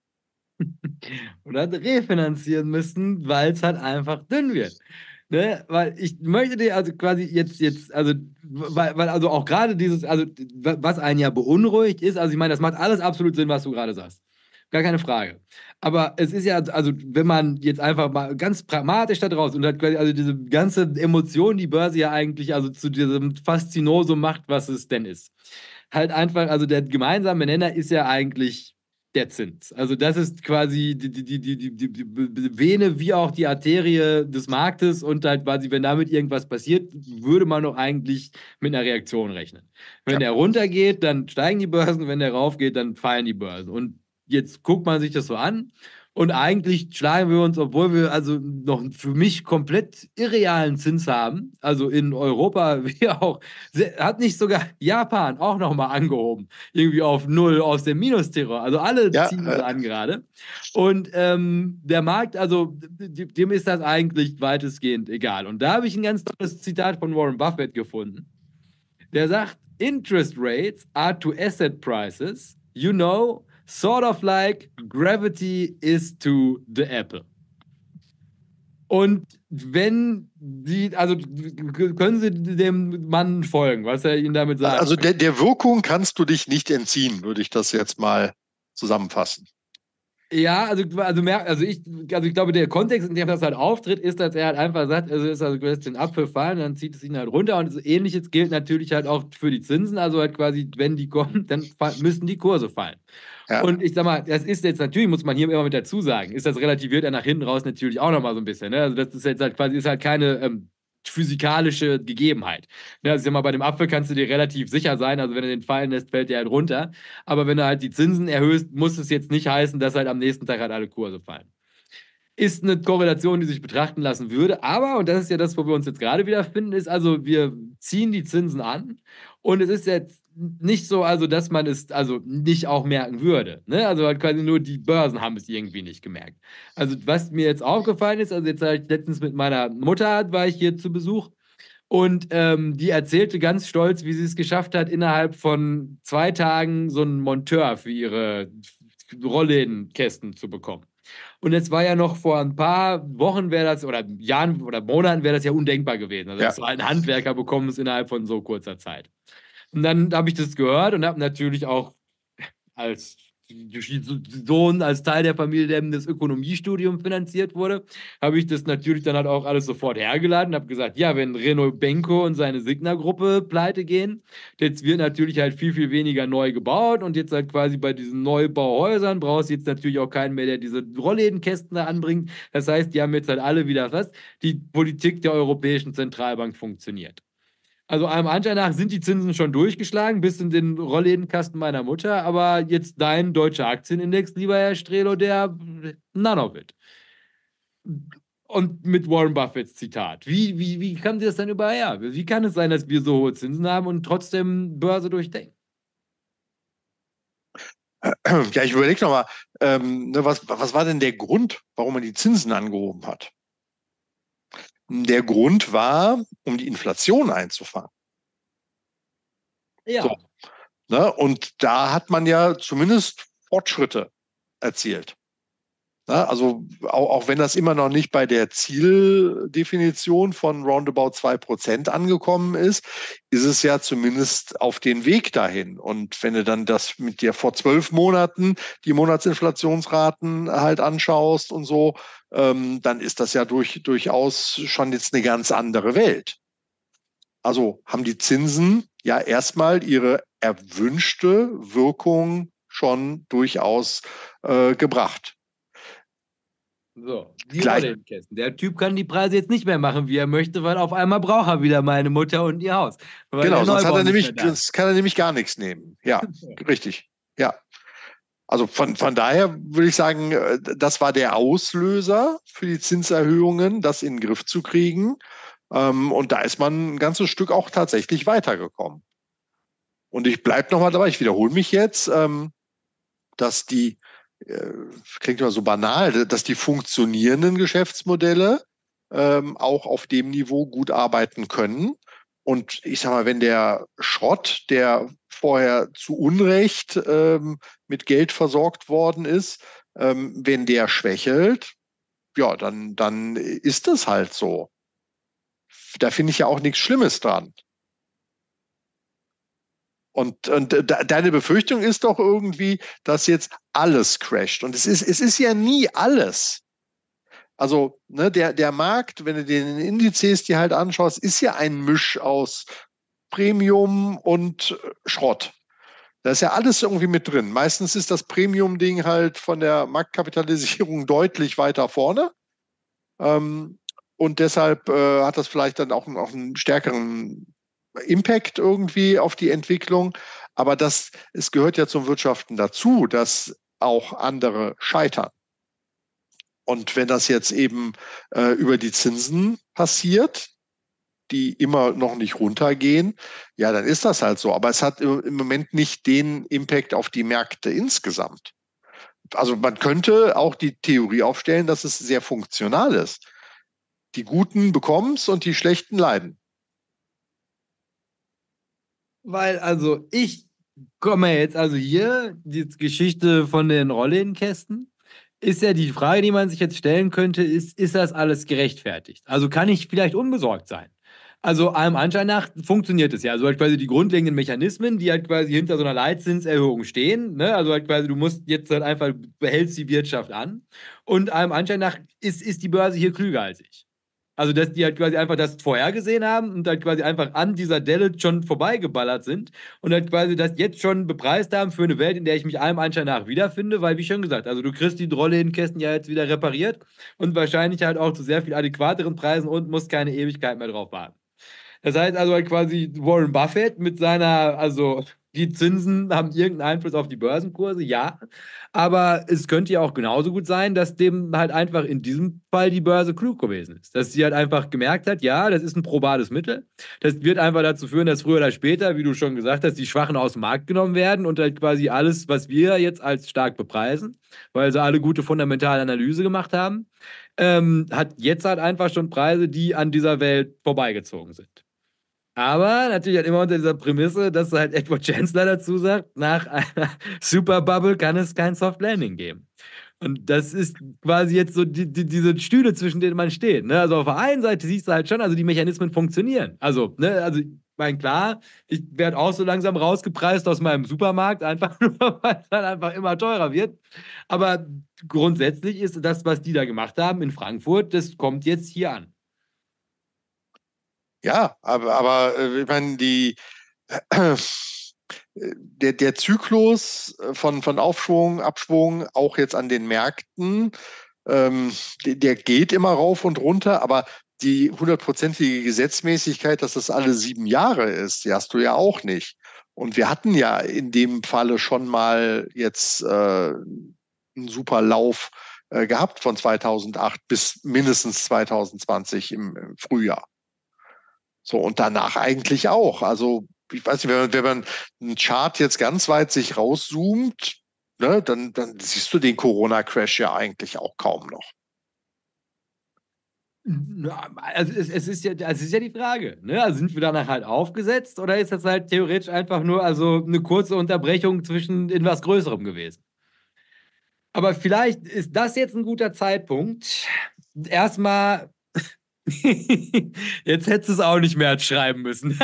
oder refinanzieren müssen, weil es halt einfach dünn wird. Ne? Weil ich möchte dir also quasi jetzt, jetzt, also, weil, weil also auch gerade dieses, also was einen ja beunruhigt ist, also ich meine, das macht alles absolut Sinn, was du gerade sagst. Gar keine Frage. Aber es ist ja, also wenn man jetzt einfach mal ganz pragmatisch da draus und hat quasi also diese ganze Emotion, die Börse ja eigentlich also zu diesem Faszinosum macht, was es denn ist. Halt einfach, also der gemeinsame Nenner ist ja eigentlich der Zins. Also das ist quasi die, die, die, die, die, die Vene wie auch die Arterie des Marktes und halt quasi, wenn damit irgendwas passiert, würde man doch eigentlich mit einer Reaktion rechnen. Wenn Ja. der runtergeht, dann steigen die Börsen, wenn der raufgeht, dann fallen die Börsen. Und jetzt guckt man sich das so an Und eigentlich schlagen wir uns, obwohl wir also noch für mich komplett irrealen Zins haben, also in Europa, wie auch, hat nicht sogar Japan auch nochmal angehoben, irgendwie auf Null aus dem Minusterror. Also alle Ja, ziehen äh, sie an gerade. Und ähm, der Markt, also dem ist das eigentlich weitestgehend egal. Und da habe ich ein ganz tolles Zitat von Warren Buffett gefunden. Der sagt, Interest rates are to asset prices, you know, sort of like gravity is to the apple. Und wenn Sie, also können Sie dem Mann folgen, was er Ihnen damit sagt? also der, der Wirkung kannst du dich nicht entziehen, würde ich das jetzt mal zusammenfassen. Ja, also, also, mehr, also, ich, also ich glaube, der Kontext, in dem das halt auftritt, ist, dass er halt einfach sagt, also ist also lässt den Apfel fallen, dann zieht es ihn halt runter und so Ähnliches gilt natürlich halt auch für die Zinsen, also halt quasi, wenn die kommen, dann müssen die Kurse fallen. Ja. Und ich sag mal, das ist jetzt natürlich, muss man hier immer mit dazu sagen, ist das relativiert dann nach hinten raus natürlich auch nochmal so ein bisschen. Ne? Also das ist jetzt halt quasi, ist halt keine ähm, physikalische Gegebenheit. Ne? Also ich sag mal, bei dem Apfel kannst du dir relativ sicher sein, also wenn du den fallen lässt, fällt der halt runter. Aber wenn du halt die Zinsen erhöhst, muss es jetzt nicht heißen, dass halt am nächsten Tag halt alle Kurse fallen. Ist eine Korrelation, die sich betrachten lassen würde. Aber, und das ist ja das, wo wir uns jetzt gerade wiederfinden, ist also, wir ziehen die Zinsen an und es ist jetzt nicht so, also, dass man es also nicht auch merken würde. Ne? Also halt quasi nur die Börsen haben es irgendwie nicht gemerkt. Also, was mir jetzt aufgefallen ist, also jetzt war ich letztens mit meiner Mutter, war ich hier zu Besuch und ähm, die erzählte ganz stolz, wie sie es geschafft hat, innerhalb von zwei Tagen so einen Monteur für ihre Rolllädenkästen zu bekommen. Und es war ja noch vor ein paar Wochen wäre das, oder Jahren oder Monaten wäre das ja undenkbar gewesen. Also, Ja. dass so ein Handwerker bekommen es innerhalb von so kurzer Zeit. Und dann habe ich das gehört und habe natürlich auch als Sohn, als Teil der Familie, der das Ökonomiestudium finanziert wurde, habe ich das natürlich dann halt auch alles sofort hergeladen und habe gesagt, ja, wenn Renault Benko und seine Signa-Gruppe pleite gehen, jetzt wird natürlich halt viel, viel weniger neu gebaut und jetzt halt quasi bei diesen Neubauhäusern brauchst du jetzt natürlich auch keinen mehr, der diese Rolllädenkästen da anbringt. Das heißt, die haben jetzt halt alle wieder was. Die Politik der Europäischen Zentralbank funktioniert. Also allem Anschein nach sind die Zinsen schon durchgeschlagen bis in den Rolllädenkasten meiner Mutter, aber jetzt dein deutscher Aktienindex, lieber Herr Strelo, der none of it. Und mit Warren Buffetts Zitat. Wie, wie, wie kann das denn überher? Wie kann es sein, dass wir so hohe Zinsen haben und trotzdem Börse durchdenken? Ja, ich überlege nochmal, ähm, ne, was, was war denn der Grund, warum man die Zinsen angehoben hat? Der Grund war, um die Inflation einzufangen. Ja. So, ne? Und da hat man ja zumindest Fortschritte erzielt. Ne? Also auch, auch wenn das immer noch nicht bei der Zieldefinition von roundabout zwei Prozent angekommen ist, ist es ja zumindest auf den Weg dahin. Und wenn du dann das mit dir vor zwölf Monaten die Monatsinflationsraten halt anschaust und so, ähm, dann ist das ja durch, durchaus schon jetzt eine ganz andere Welt. Also haben die Zinsen ja erstmal ihre erwünschte Wirkung schon durchaus äh, gebracht. So, die Gleich- Rolllädenkästen. Der Typ kann die Preise jetzt nicht mehr machen, wie er möchte, weil auf einmal braucht er wieder meine Mutter und ihr Haus. Weil Genau, der sonst hat Neubau er nicht nämlich, mehr da ist. sonst kann er nämlich gar nichts nehmen. Ja, richtig. Ja. Also von, von daher würde ich sagen, äh, das war der Auslöser für die Zinserhöhungen, das in den Griff zu kriegen. Ähm, Und da ist man ein ganzes Stück auch tatsächlich weitergekommen. Und ich bleibe nochmal dabei, ich wiederhole mich jetzt, ähm, dass die, äh, klingt immer so banal, dass die funktionierenden Geschäftsmodelle ähm, auch auf dem Niveau gut arbeiten können. Und ich sag mal, wenn der Schrott, der vorher zu Unrecht ähm, mit Geld versorgt worden ist, ähm, wenn der schwächelt, ja, dann, dann ist das halt so. Da finde ich ja auch nichts Schlimmes dran. Und, und de, deine Befürchtung ist doch irgendwie, dass jetzt alles crasht. Und es ist, es ist ja nie alles. Also ne, der, der Markt, wenn du den Indizes dir halt anschaust, ist ja ein Misch aus Premium und Schrott. Da ist ja alles irgendwie mit drin. Meistens ist das Premium-Ding halt von der Marktkapitalisierung deutlich weiter vorne. Ähm, und deshalb äh, hat das vielleicht dann auch, auch einen stärkeren Impact irgendwie auf die Entwicklung. Aber das, es gehört ja zum Wirtschaften dazu, dass auch andere scheitern. Und wenn das jetzt eben äh, über die Zinsen passiert, die immer noch nicht runtergehen, ja, dann ist das halt so. Aber es hat im Moment nicht den Impact auf die Märkte insgesamt. Also man könnte auch die Theorie aufstellen, dass es sehr funktional ist. Die Guten bekommen es und die Schlechten leiden. Weil, also ich komme jetzt, also hier, die Geschichte von den Rolllädenkästen, ist ja die Frage, die man sich jetzt stellen könnte, ist, ist das alles gerechtfertigt? Also kann ich vielleicht unbesorgt sein? Also allem Anschein nach funktioniert es ja. Also halt quasi die grundlegenden Mechanismen, die halt quasi hinter so einer Leitzinserhöhung stehen. Ne? Also halt quasi, du musst jetzt halt einfach, behältst die Wirtschaft an. Und allem Anschein nach ist, ist die Börse hier klüger als ich. Also, dass die halt quasi einfach das vorhergesehen haben und halt quasi einfach an dieser Delle schon vorbeigeballert sind und halt quasi das jetzt schon bepreist haben für eine Welt, in der ich mich allem Anschein nach wiederfinde, weil, wie schon gesagt, also du kriegst die Rolllädenkästen ja jetzt wieder repariert und wahrscheinlich halt auch zu sehr viel adäquateren Preisen und musst keine Ewigkeit mehr drauf warten. Das heißt also halt quasi Warren Buffett mit seiner, also die Zinsen haben irgendeinen Einfluss auf die Börsenkurse, ja. Aber es könnte ja auch genauso gut sein, dass dem halt einfach in diesem Fall die Börse klug gewesen ist. Dass sie halt einfach gemerkt hat, ja, das ist ein probates Mittel. Das wird einfach dazu führen, dass früher oder später, wie du schon gesagt hast, die Schwachen aus dem Markt genommen werden und halt quasi alles, was wir jetzt als stark bepreisen, weil sie alle gute fundamentale Analyse gemacht haben, ähm, hat jetzt halt einfach schon Preise, die an dieser Welt vorbeigezogen sind. Aber natürlich halt immer unter dieser Prämisse, dass halt Edward Chancellor dazu sagt, nach einer Superbubble kann es kein Soft Landing geben. Und das ist quasi jetzt so die, die, diese Stühle, zwischen denen man steht. Ne? Also auf der einen Seite siehst du halt schon, also die Mechanismen funktionieren. Also, ne, also ich meine, klar, ich werde auch so langsam rausgepreist aus meinem Supermarkt, einfach nur, weil es dann einfach immer teurer wird. Aber grundsätzlich ist das, was die da gemacht haben in Frankfurt, das kommt jetzt hier an. Ja, aber, aber äh, ich meine, die, äh, der, der Zyklus von, von Aufschwung, Abschwung, auch jetzt an den Märkten, ähm, der, der geht immer rauf und runter, aber die hundertprozentige Gesetzmäßigkeit, dass das alle sieben Jahre ist, die hast du ja auch nicht. Und wir hatten ja in dem Falle schon mal jetzt äh, einen super Lauf äh, gehabt von zweitausendacht bis mindestens zweitausendzwanzig im, im Frühjahr. So, und danach eigentlich auch. Also, ich weiß nicht, wenn man, wenn man einen Chart jetzt ganz weit sich rauszoomt, ne, dann, dann siehst du den Corona-Crash ja eigentlich auch kaum noch. Also es, es, ist ja, also es ist ja die Frage, ne? Also sind wir danach halt aufgesetzt oder ist das halt theoretisch einfach nur also eine kurze Unterbrechung zwischen in was Größerem gewesen? Aber vielleicht ist das jetzt ein guter Zeitpunkt, erstmal jetzt hättest du es auch nicht mehr als schreiben müssen.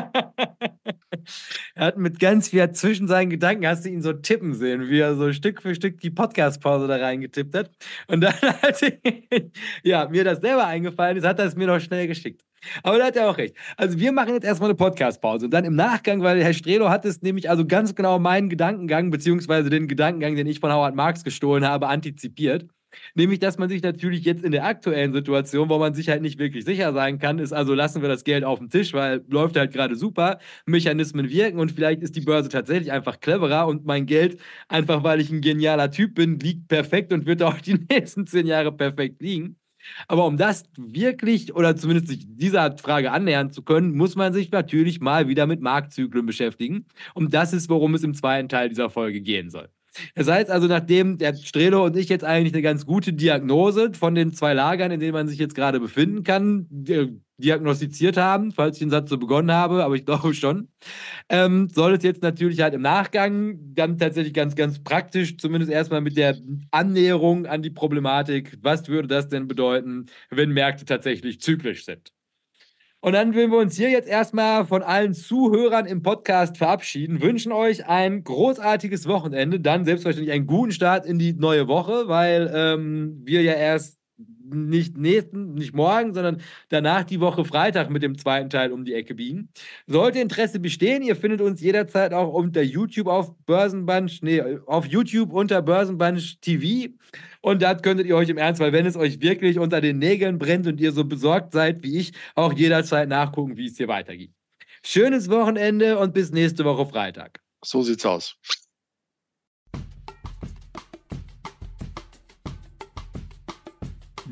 Er hat mit ganz viel zwischen seinen Gedanken, hast du ihn so tippen sehen, wie er so Stück für Stück die Podcast-Pause da reingetippt hat. Und dann, als ja, mir das selber eingefallen ist, hat er es mir noch schnell geschickt. Aber da hat er auch recht. Also wir machen jetzt erstmal eine Podcast-Pause und dann im Nachgang, weil Herr Strelo hat es nämlich also ganz genau meinen Gedankengang, beziehungsweise den Gedankengang, den ich von Howard Marks gestohlen habe, antizipiert. Nämlich, dass man sich natürlich jetzt in der aktuellen Situation, wo man sich halt nicht wirklich sicher sein kann, ist also, lassen wir das Geld auf dem Tisch, weil läuft halt gerade super, Mechanismen wirken und vielleicht ist die Börse tatsächlich einfach cleverer und mein Geld, einfach weil ich ein genialer Typ bin, liegt perfekt und wird auch die nächsten zehn Jahre perfekt liegen. Aber um das wirklich oder zumindest sich dieser Frage annähern zu können, muss man sich natürlich mal wieder mit Marktzyklen beschäftigen. Und das ist, worum es im zweiten Teil dieser Folge gehen soll. Das heißt also, nachdem der Strelo und ich jetzt eigentlich eine ganz gute Diagnose von den zwei Lagern, in denen man sich jetzt gerade befinden kann, diagnostiziert haben, falls ich den Satz so begonnen habe, aber ich glaube schon, ähm, soll es jetzt natürlich halt im Nachgang dann tatsächlich ganz, ganz praktisch, zumindest erstmal mit der Annäherung an die Problematik, was würde das denn bedeuten, wenn Märkte tatsächlich zyklisch sind? Und dann würden wir uns hier jetzt erstmal von allen Zuhörern im Podcast verabschieden, wünschen euch ein großartiges Wochenende, dann selbstverständlich einen guten Start in die neue Woche, weil ähm, wir ja erst nicht nächsten, nicht morgen, sondern danach die Woche Freitag mit dem zweiten Teil um die Ecke biegen. Sollte Interesse bestehen, ihr findet uns jederzeit auch unter YouTube auf Börsenbunch, nee, auf YouTube unter Börsenbunch T V. Und das könntet ihr euch im Ernstfall, wenn es euch wirklich unter den Nägeln brennt und ihr so besorgt seid wie ich, auch jederzeit nachgucken, wie es hier weitergeht. Schönes Wochenende und bis nächste Woche Freitag. So sieht's aus.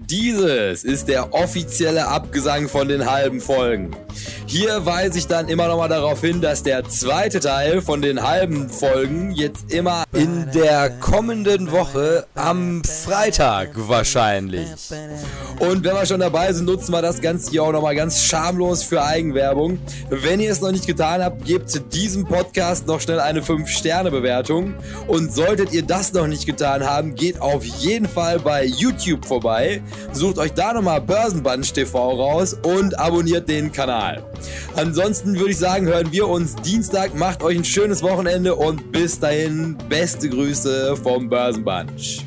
Dieses ist der offizielle Abgesang von den halben Folgen. Hier weise ich dann immer noch mal darauf hin, dass der zweite Teil von den halben Folgen jetzt immer in der kommenden Woche am Freitag wahrscheinlich. Und wenn wir schon dabei sind, nutzen wir das Ganze hier auch noch mal ganz schamlos für Eigenwerbung. Wenn ihr es noch nicht getan habt, gebt diesem Podcast noch schnell eine fünf Sterne Bewertung. Und solltet ihr das noch nicht getan haben, geht auf jeden Fall bei YouTube vorbei, sucht euch da nochmal Börsenbunch T V raus und abonniert den Kanal. Ansonsten würde ich sagen, hören wir uns Dienstag. Macht euch ein schönes Wochenende und bis dahin beste Grüße vom Börsenbunch.